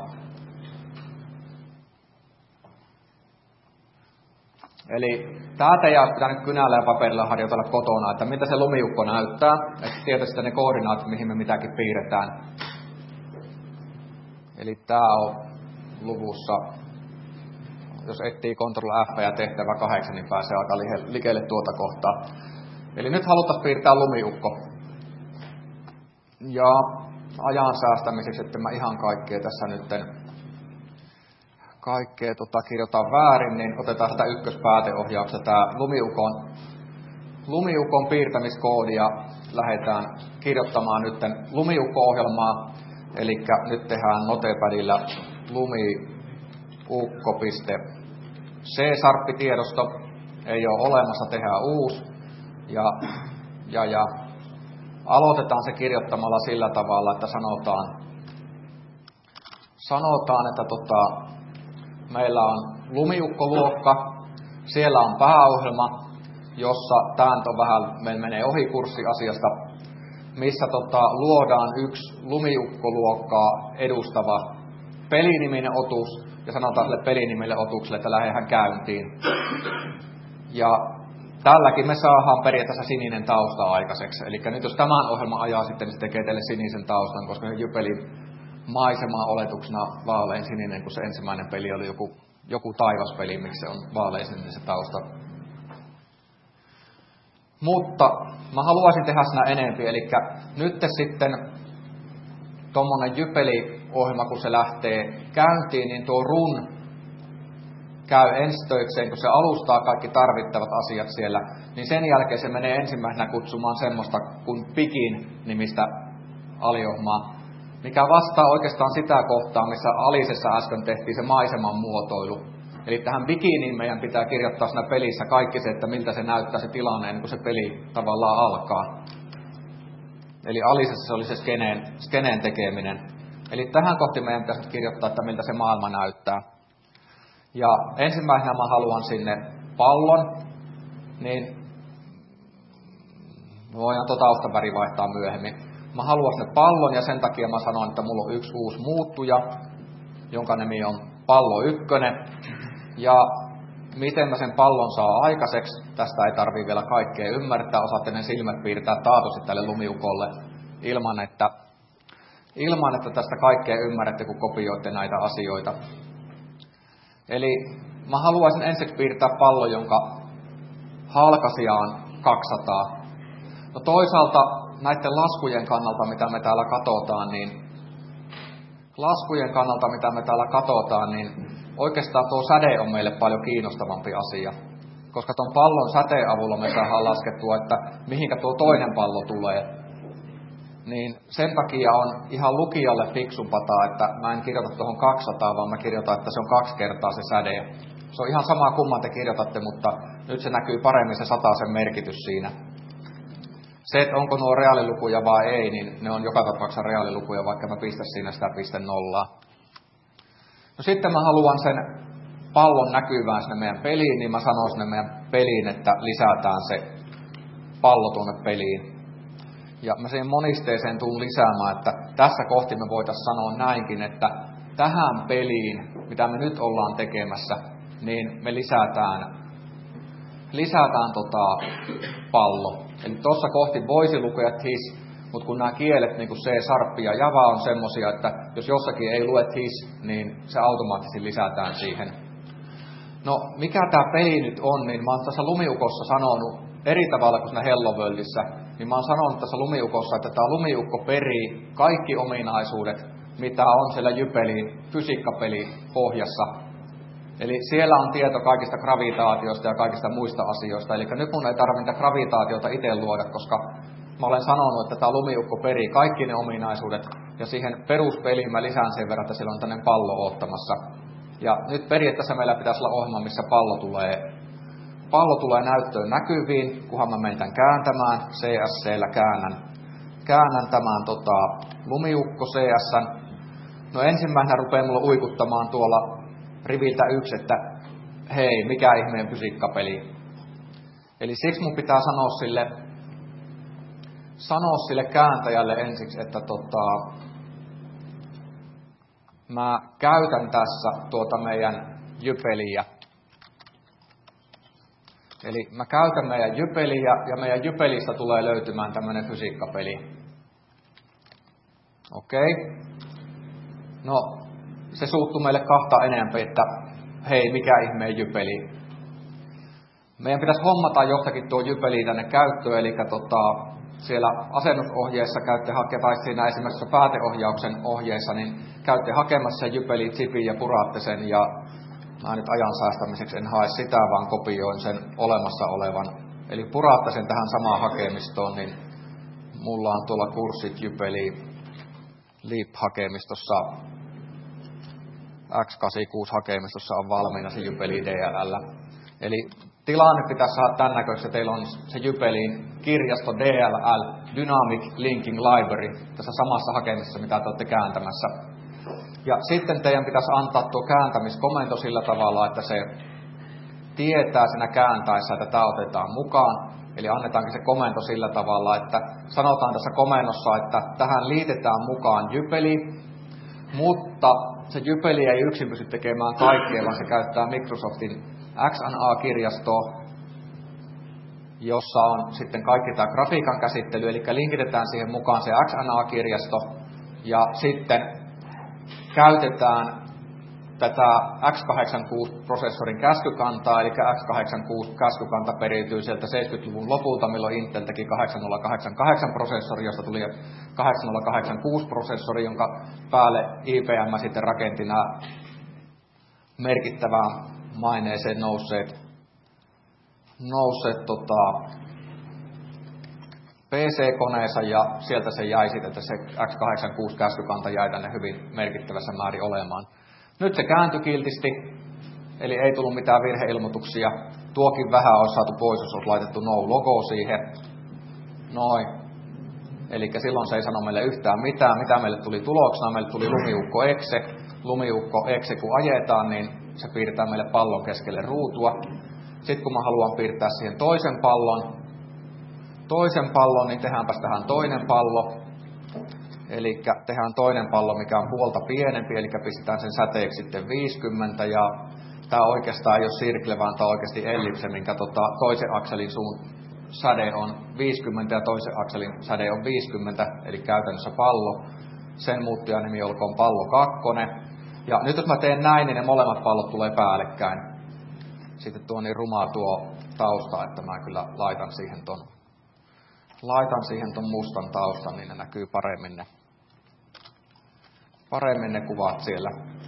Eli tää teidän olisi pitänyt kynällä ja paperilla harjoitella kotona, että miltä se lumiukko näyttää, että tietysti ne koordinaatit, mihin me mitäkin piirretään. Eli tää on luvussa. Jos etsii Ctrl F ja tehtävä kahdeksan, niin pääsee aika likelle tuota kohtaa. Eli nyt haluttaisiin piirtää lumiukko. Ja ajan säästämiseksi, että mä ihan kaikkea tässä nyt kaikkea tota, kirjoitan väärin, niin otetaan sitä ykköspääteohjauksesta. Tämä lumiukon, lumiukon piirtämiskoodi ja lähdetään kirjoittamaan nyt lumiukko-ohjelmaa. Eli nyt tehdään Notepadilla lumi ukko.c-sarppitiedosto ei ole olemassa, tehdään uusi. Ja, ja, ja aloitetaan se kirjoittamalla sillä tavalla, että sanotaan, sanotaan että tota, meillä on lumiukkoluokka, siellä on pääohjelma, jossa tämä on vähän, meillä menee ohi kurssiasiasta, missä tota, luodaan yksi lumiukkoluokkaa edustava peliniminen otus, ja sanotaan sille pelinimelle otukselle, että lähdetään käyntiin. Ja tälläkin me saadaan periaatteessa sininen tausta aikaiseksi. Eli nyt jos tämän ohjelman ajaa sitten, niin se tekee teille sinisen taustan, koska se Jypelin maisema oletuksena vaalein sininen, kun se ensimmäinen peli oli joku, joku taivaspeli, miksi se on vaalein sininen se tausta. Mutta mä haluaisin tehdä siinä enempi, eli nyt sitten tuommoinen Jypeli-ohjelma, kun se lähtee käyntiin, niin tuo run, käy enstöikseen, kun se alustaa kaikki tarvittavat asiat siellä, niin sen jälkeen se menee ensimmäisenä kutsumaan semmoista kuin Pikin nimistä aliohmaa, mikä vastaa oikeastaan sitä kohtaa, missä Alisessa äsken tehtiin se maiseman muotoilu. Eli tähän bikiniin meidän pitää kirjoittaa siinä pelissä kaikki se, että miltä se näyttää se tilanne, ennen kuin se peli tavallaan alkaa. Eli Alisessa se oli se skeneen, skeneen tekeminen. Eli tähän kohti meidän pitäisi kirjoittaa, että miltä se maailma näyttää. Ja ensimmäisenä mä haluan sinne pallon, niin voidaan tuo taustaväri vaihtaa myöhemmin. Mä haluan sinne pallon ja sen takia mä sanon, että mulla on yksi uusi muuttuja, jonka nimi on pallo ykkönen. Ja miten mä sen pallon saa aikaiseksi, tästä ei tarvii vielä kaikkea ymmärtää, osaatte ne silmät piirtää taatusti tälle lumiukolle ilman, että, ilman, että tästä kaikkea ymmärrätte, kun kopioitte näitä asioita. Eli mä haluaisin ensiksi piirtää pallon, jonka halkaisija on kaksisataa. No toisaalta näiden laskujen kannalta, mitä me täällä katsotaan, niin laskujen kannalta, mitä me täällä katsotaan, niin oikeastaan tuo säde on meille paljon kiinnostavampi asia. Koska tuon pallon säteen avulla me saadaan laskettua, että mihinkä tuo toinen pallo tulee. Niin sen takia on ihan lukijalle fiksumpaa, että mä en kirjoita tuohon kaksisataa, vaan mä kirjoitan, että se on kaksi kertaa se säde. Se on ihan sama kumman te kirjoitatte, mutta nyt se näkyy paremmin se sataisen merkitys siinä. Se, että onko nuo reaalilukuja vai ei, niin ne on joka tapauksessa reaalilukuja, vaikka mä pistä siinä sitä piste nollaa. No sitten mä haluan sen pallon näkyvään sinne meidän peliin, niin mä sanon sinne meidän peliin, että lisätään se pallo tuonne peliin. Ja mä siihen monisteeseen tuun lisäämään, että tässä kohti me voitaisiin sanoa näinkin, että tähän peliin, mitä me nyt ollaan tekemässä, niin me lisätään, lisätään tota pallo. Eli tuossa kohti voisi lukea his, mutta kun nämä kielet, niin kuin C, Sharp ja Java on semmosia, että jos jossakin ei lue his, niin se automaattisesti lisätään siihen. No, mikä tämä peli nyt on, niin mä oon tässä lumiukossa sanonut eri tavalla kuin siinä Hello Worldissä, niin mä oon sanonut tässä lumiukossa, että tämä lumiukko perii kaikki ominaisuudet, mitä on siellä Jypelin fysiikkapeli pohjassa. Eli siellä on tieto kaikista gravitaatioista ja kaikista muista asioista. Eli nyt mun ei tarvitse gravitaatiota itse luoda, koska mä olen sanonut, että tämä lumiukko perii kaikki ne ominaisuudet. Ja siihen peruspeliin mä lisään sen verran, että siellä on tämmöinen pallo oottamassa. Ja nyt periaatteessa meillä pitäisi olla ohjelma, missä pallo tulee, pallo tulee näyttöön näkyviin, kunhan mä menen tämän kääntämään. C S C:llä käännän, käännän tämän tota, lumiukko C S:n. No ensimmäisenä rupeaa mulla uikuttamaan tuolla riviltä yksi, että hei, mikä ihmeen fysiikkapeli. Eli siksi mun pitää sanoa sille, sanoa sille kääntäjälle ensiksi, että tota, mä käytän tässä tuota meidän Jypeliä. Eli mä käytän meidän Jypeliä ja meidän Jypelistä tulee löytymään tämmönen fysiikkapeli. Okei. Okay. No, se suuttuu meille kahta enemmän, että hei, mikä ihmeen Jypeli. Meidän pitäisi hommata johtakin tuo Jypeli tänne käyttöön, eli tota, siellä asennusohjeessa käytte hakemassa, tai siinä esimerkiksi pääteohjauksen ohjeessa, niin käytte hakemassa Jypeli zipin ja puraatte sen, ja mä nyt ajan säästämiseksi en hae sitä, vaan kopioin sen olemassa olevan. Eli puraatte sen tähän samaan hakemistoon, niin mulla on tuolla kurssit Jypeli Leap-hakemistossa, X kahdeksankymmentäkuusi hakemistossa on valmiina se Jypeli D L L. Eli tilanne pitäisi saada tämän näköistä, että teillä on se Jypelin kirjasto D L L, Dynamic Linking Library, tässä samassa hakemisessa, mitä te olette kääntämässä. Ja sitten teidän pitäisi antaa tuo kääntämiskomento sillä tavalla, että se tietää siinä kääntäessä, että tämä otetaan mukaan. Eli annetaankin se komento sillä tavalla, että sanotaan tässä komennossa, että tähän liitetään mukaan Jypeli, mutta se Jypeli ei yksin pysty tekemään kaikkea, vaan se käyttää Microsoftin X N A-kirjastoa, jossa on sitten kaikki tämä grafiikan käsittely, eli linkitetään siihen mukaan se X N A-kirjasto, ja sitten käytetään tätä X kahdeksankymmentäkuusi-prosessorin käskykantaa, eli X kahdeksankymmentäkuusi käskykanta periytyy sieltä seitsemänkymmentäluvun lopulta, milloin Intel teki kahdeksankymmentä kahdeksankymmentäkahdeksan-prosessori, josta tuli kahdeksankymmentä kahdeksankymmentäkuusi-prosessori, jonka päälle I B M sitten rakenti nämä merkittävää maineeseen nousseet, nousseet tota, P C-koneessa ja sieltä se jäi sitten, että se X kahdeksankymmentäkuusi käskykanta jäi tänne hyvin merkittävässä määrin olemaan. Nyt se kääntyi kiltisti, eli ei tullut mitään virheilmoituksia. Tuokin vähän olisi saatu pois, jos olisi laitettu no-logo siihen. Noin. Eli silloin se ei sano meille yhtään mitään. Mitä meille tuli tuloksena? Meille tuli lumiukko exe. Lumiukko exe kun ajetaan, niin se piirtää meille pallon keskelle ruutua. Sitten kun mä haluan piirtää siihen toisen pallon, toisen pallon, niin tehdäänpäs tähän toinen pallo. Eli tehdään toinen pallo, mikä on puolta pienempi, eli pistetään sen säteeksi sitten viisikymmentä. Ja tämä oikeastaan ei ole sirkle, vaan tämä on oikeasti ellipse, minkä tota, toisen akselin suun säde on viisikymmentä ja toisen akselin säde on viisikymmentä, eli käytännössä pallo. Sen muuttujan nimi olkoon pallo kakkonen. Ja nyt jos mä teen näin, niin ne molemmat pallot tulee päällekkäin. Sitten tuo niin rumaa tuo tausta, että mä kyllä laitan siihen ton, laitan siihen ton mustan taustan, niin ne näkyy paremmin ne, paremmin ne kuvat siellä.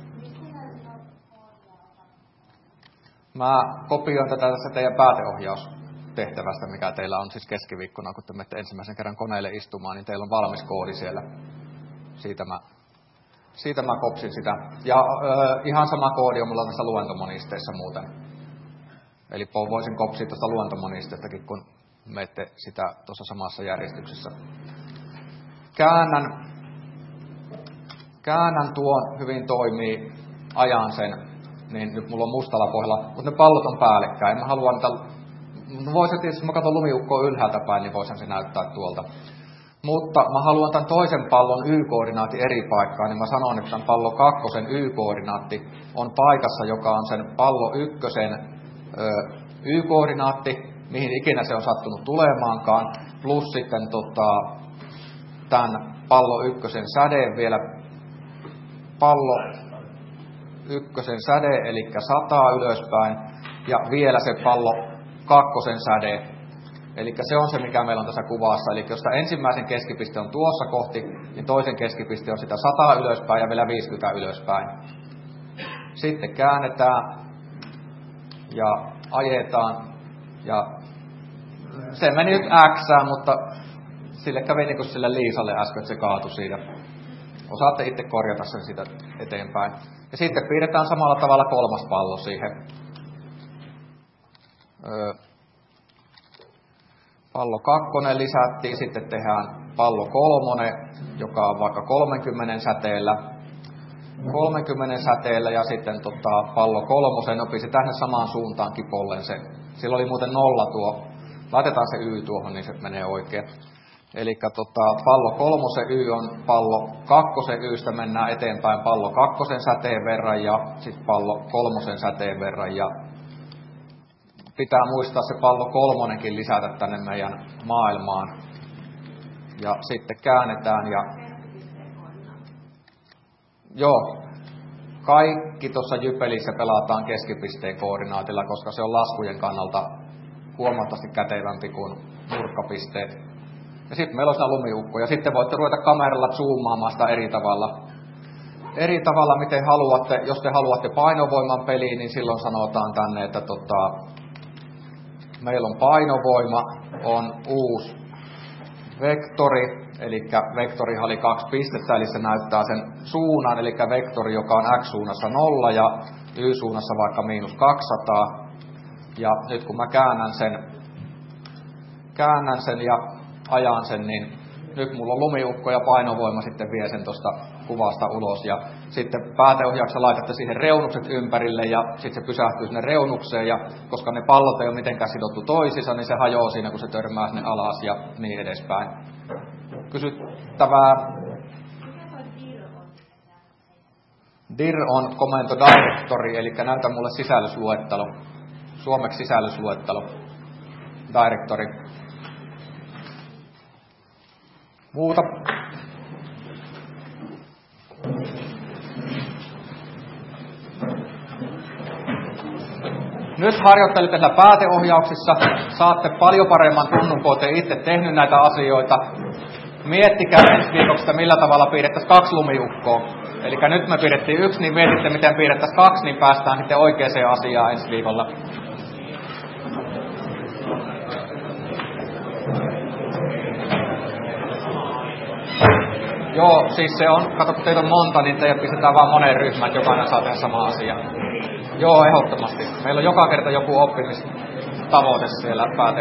Mä kopioin tätä tässä teidän pääteohjaustehtävästä, mikä teillä on siis keskiviikkona, kun te menette ensimmäisen kerran koneelle istumaan, niin teillä on valmis koodi siellä. Siitä mä, siitä mä kopsin sitä. Ja ö, ihan sama koodi on mulla tässä luentomonisteessa muuten. Eli voisin kopsia tuosta luentomonisteestakin, kun menette sitä tuossa samassa järjestyksessä. Käännän, käännän tuon, hyvin toimii, ajan sen. Niin nyt mulla on mustalla pohjalla, mutta ne pallot on päällekkäin. Mä haluan niitä, voisin tietysti, jos mä katson lumiukkoa ylhäältä päin, niin voisin se näyttää tuolta. Mutta mä haluan tämän toisen pallon Y-koordinaatti eri paikkaan, niin mä sanon, että tämän pallon kakkosen Y-koordinaatti on paikassa, joka on sen pallo ykkösen ö, Y-koordinaatti, mihin ikinä se on sattunut tulemaankaan, plus sitten tota, tämän pallo ykkösen säde vielä, pallo ykkösen säde, eli sata ylöspäin, ja vielä se pallo kakkosen säde. Eli se on se, mikä meillä on tässä kuvassa. Eli jos tämä ensimmäisen keskipiste on tuossa kohti, niin toisen keskipiste on sitä sata ylöspäin ja vielä viisikymmentä ylöspäin. Sitten käännetään ja ajetaan. Ja se meni nyt Xään, mutta sille kävi niin kuin sille Liisalle äsken, että se kaatui siitä. Osaatte itse korjata sen siitä eteenpäin. Ja sitten piirretään samalla tavalla kolmas pallo siihen. Öö, pallo kakkonen lisättiin, sitten tehdään pallo kolmonen, joka on vaikka kolmenkymmenen säteellä. kolmenkymmenen säteellä ja sitten tota, pallo kolmosen opisi tänne samaan suuntaan kipolleen se. Sillä oli muuten nolla tuo. Laitetaan se Y tuohon, niin se menee oikein. Eli tota, pallo kolmosen Y on pallo kakkosen Ystä, mennään eteenpäin pallo kakkosen säteen verran ja sitten pallo kolmosen säteen verran. Ja pitää muistaa se pallo kolmonenkin lisätä tänne meidän maailmaan. Ja sitten käännetään ja joo, kaikki tuossa Jypelissä pelataan keskipisteen koordinaatilla, koska se on laskujen kannalta huomattavasti kätevämpi kuin nurkkapisteet. Ja sitten meillä on siinä lumiukko. Ja sitten voitte ruveta kameralla zoomaamaan sitä eri tavalla. Eri tavalla, miten haluatte. Jos te haluatte painovoiman peliin, niin silloin sanotaan tänne, että tota, meillä on painovoima, on uusi vektori. Eli vektorihan oli kaksi pistettä, eli se näyttää sen suunnan. Eli vektori, joka on x-suunnassa nolla ja y-suunnassa vaikka miinus kaksisataa. Ja nyt kun mä käännän sen, käännän sen ja ajan sen, niin nyt mulla on lumiukko ja painovoima sitten vie sen tuosta kuvasta ulos. Ja sitten pääteohjauksessa laitatte siihen reunukset ympärille ja sitten se pysähtyy sinne reunukseen. Ja koska ne pallot ei ole mitenkään sidottu toisiinsa, niin se hajoaa siinä, kun se törmää sinne alas ja niin edespäin. Kysyttävää. Dir on komento directory, eli näytä mulle sisällysluettelo. Suomeksi sisällysluettelo. Directory. Muuta. Nyt harjoittelette tällä pääteohjauksissa. Saatte paljon paremman tunnun, kun olette itse tehnyt näitä asioita. Miettikää ensi viikoksi, millä tavalla piirrettäisiin kaksi lumiukkoa. Eli nyt me piirrettiin yksi, niin mietitte miten piirrettäisiin kaksi, niin päästään sitten oikeaan asiaan ensi viikolla. Joo, siis se on, kato kun teitä on monta, niin teidät pistetään vaan moneen ryhmään, että jokainen saa tehdä sama asia. Joo, ehdottomasti. Meillä on joka kerta joku oppimistavoite siellä pääte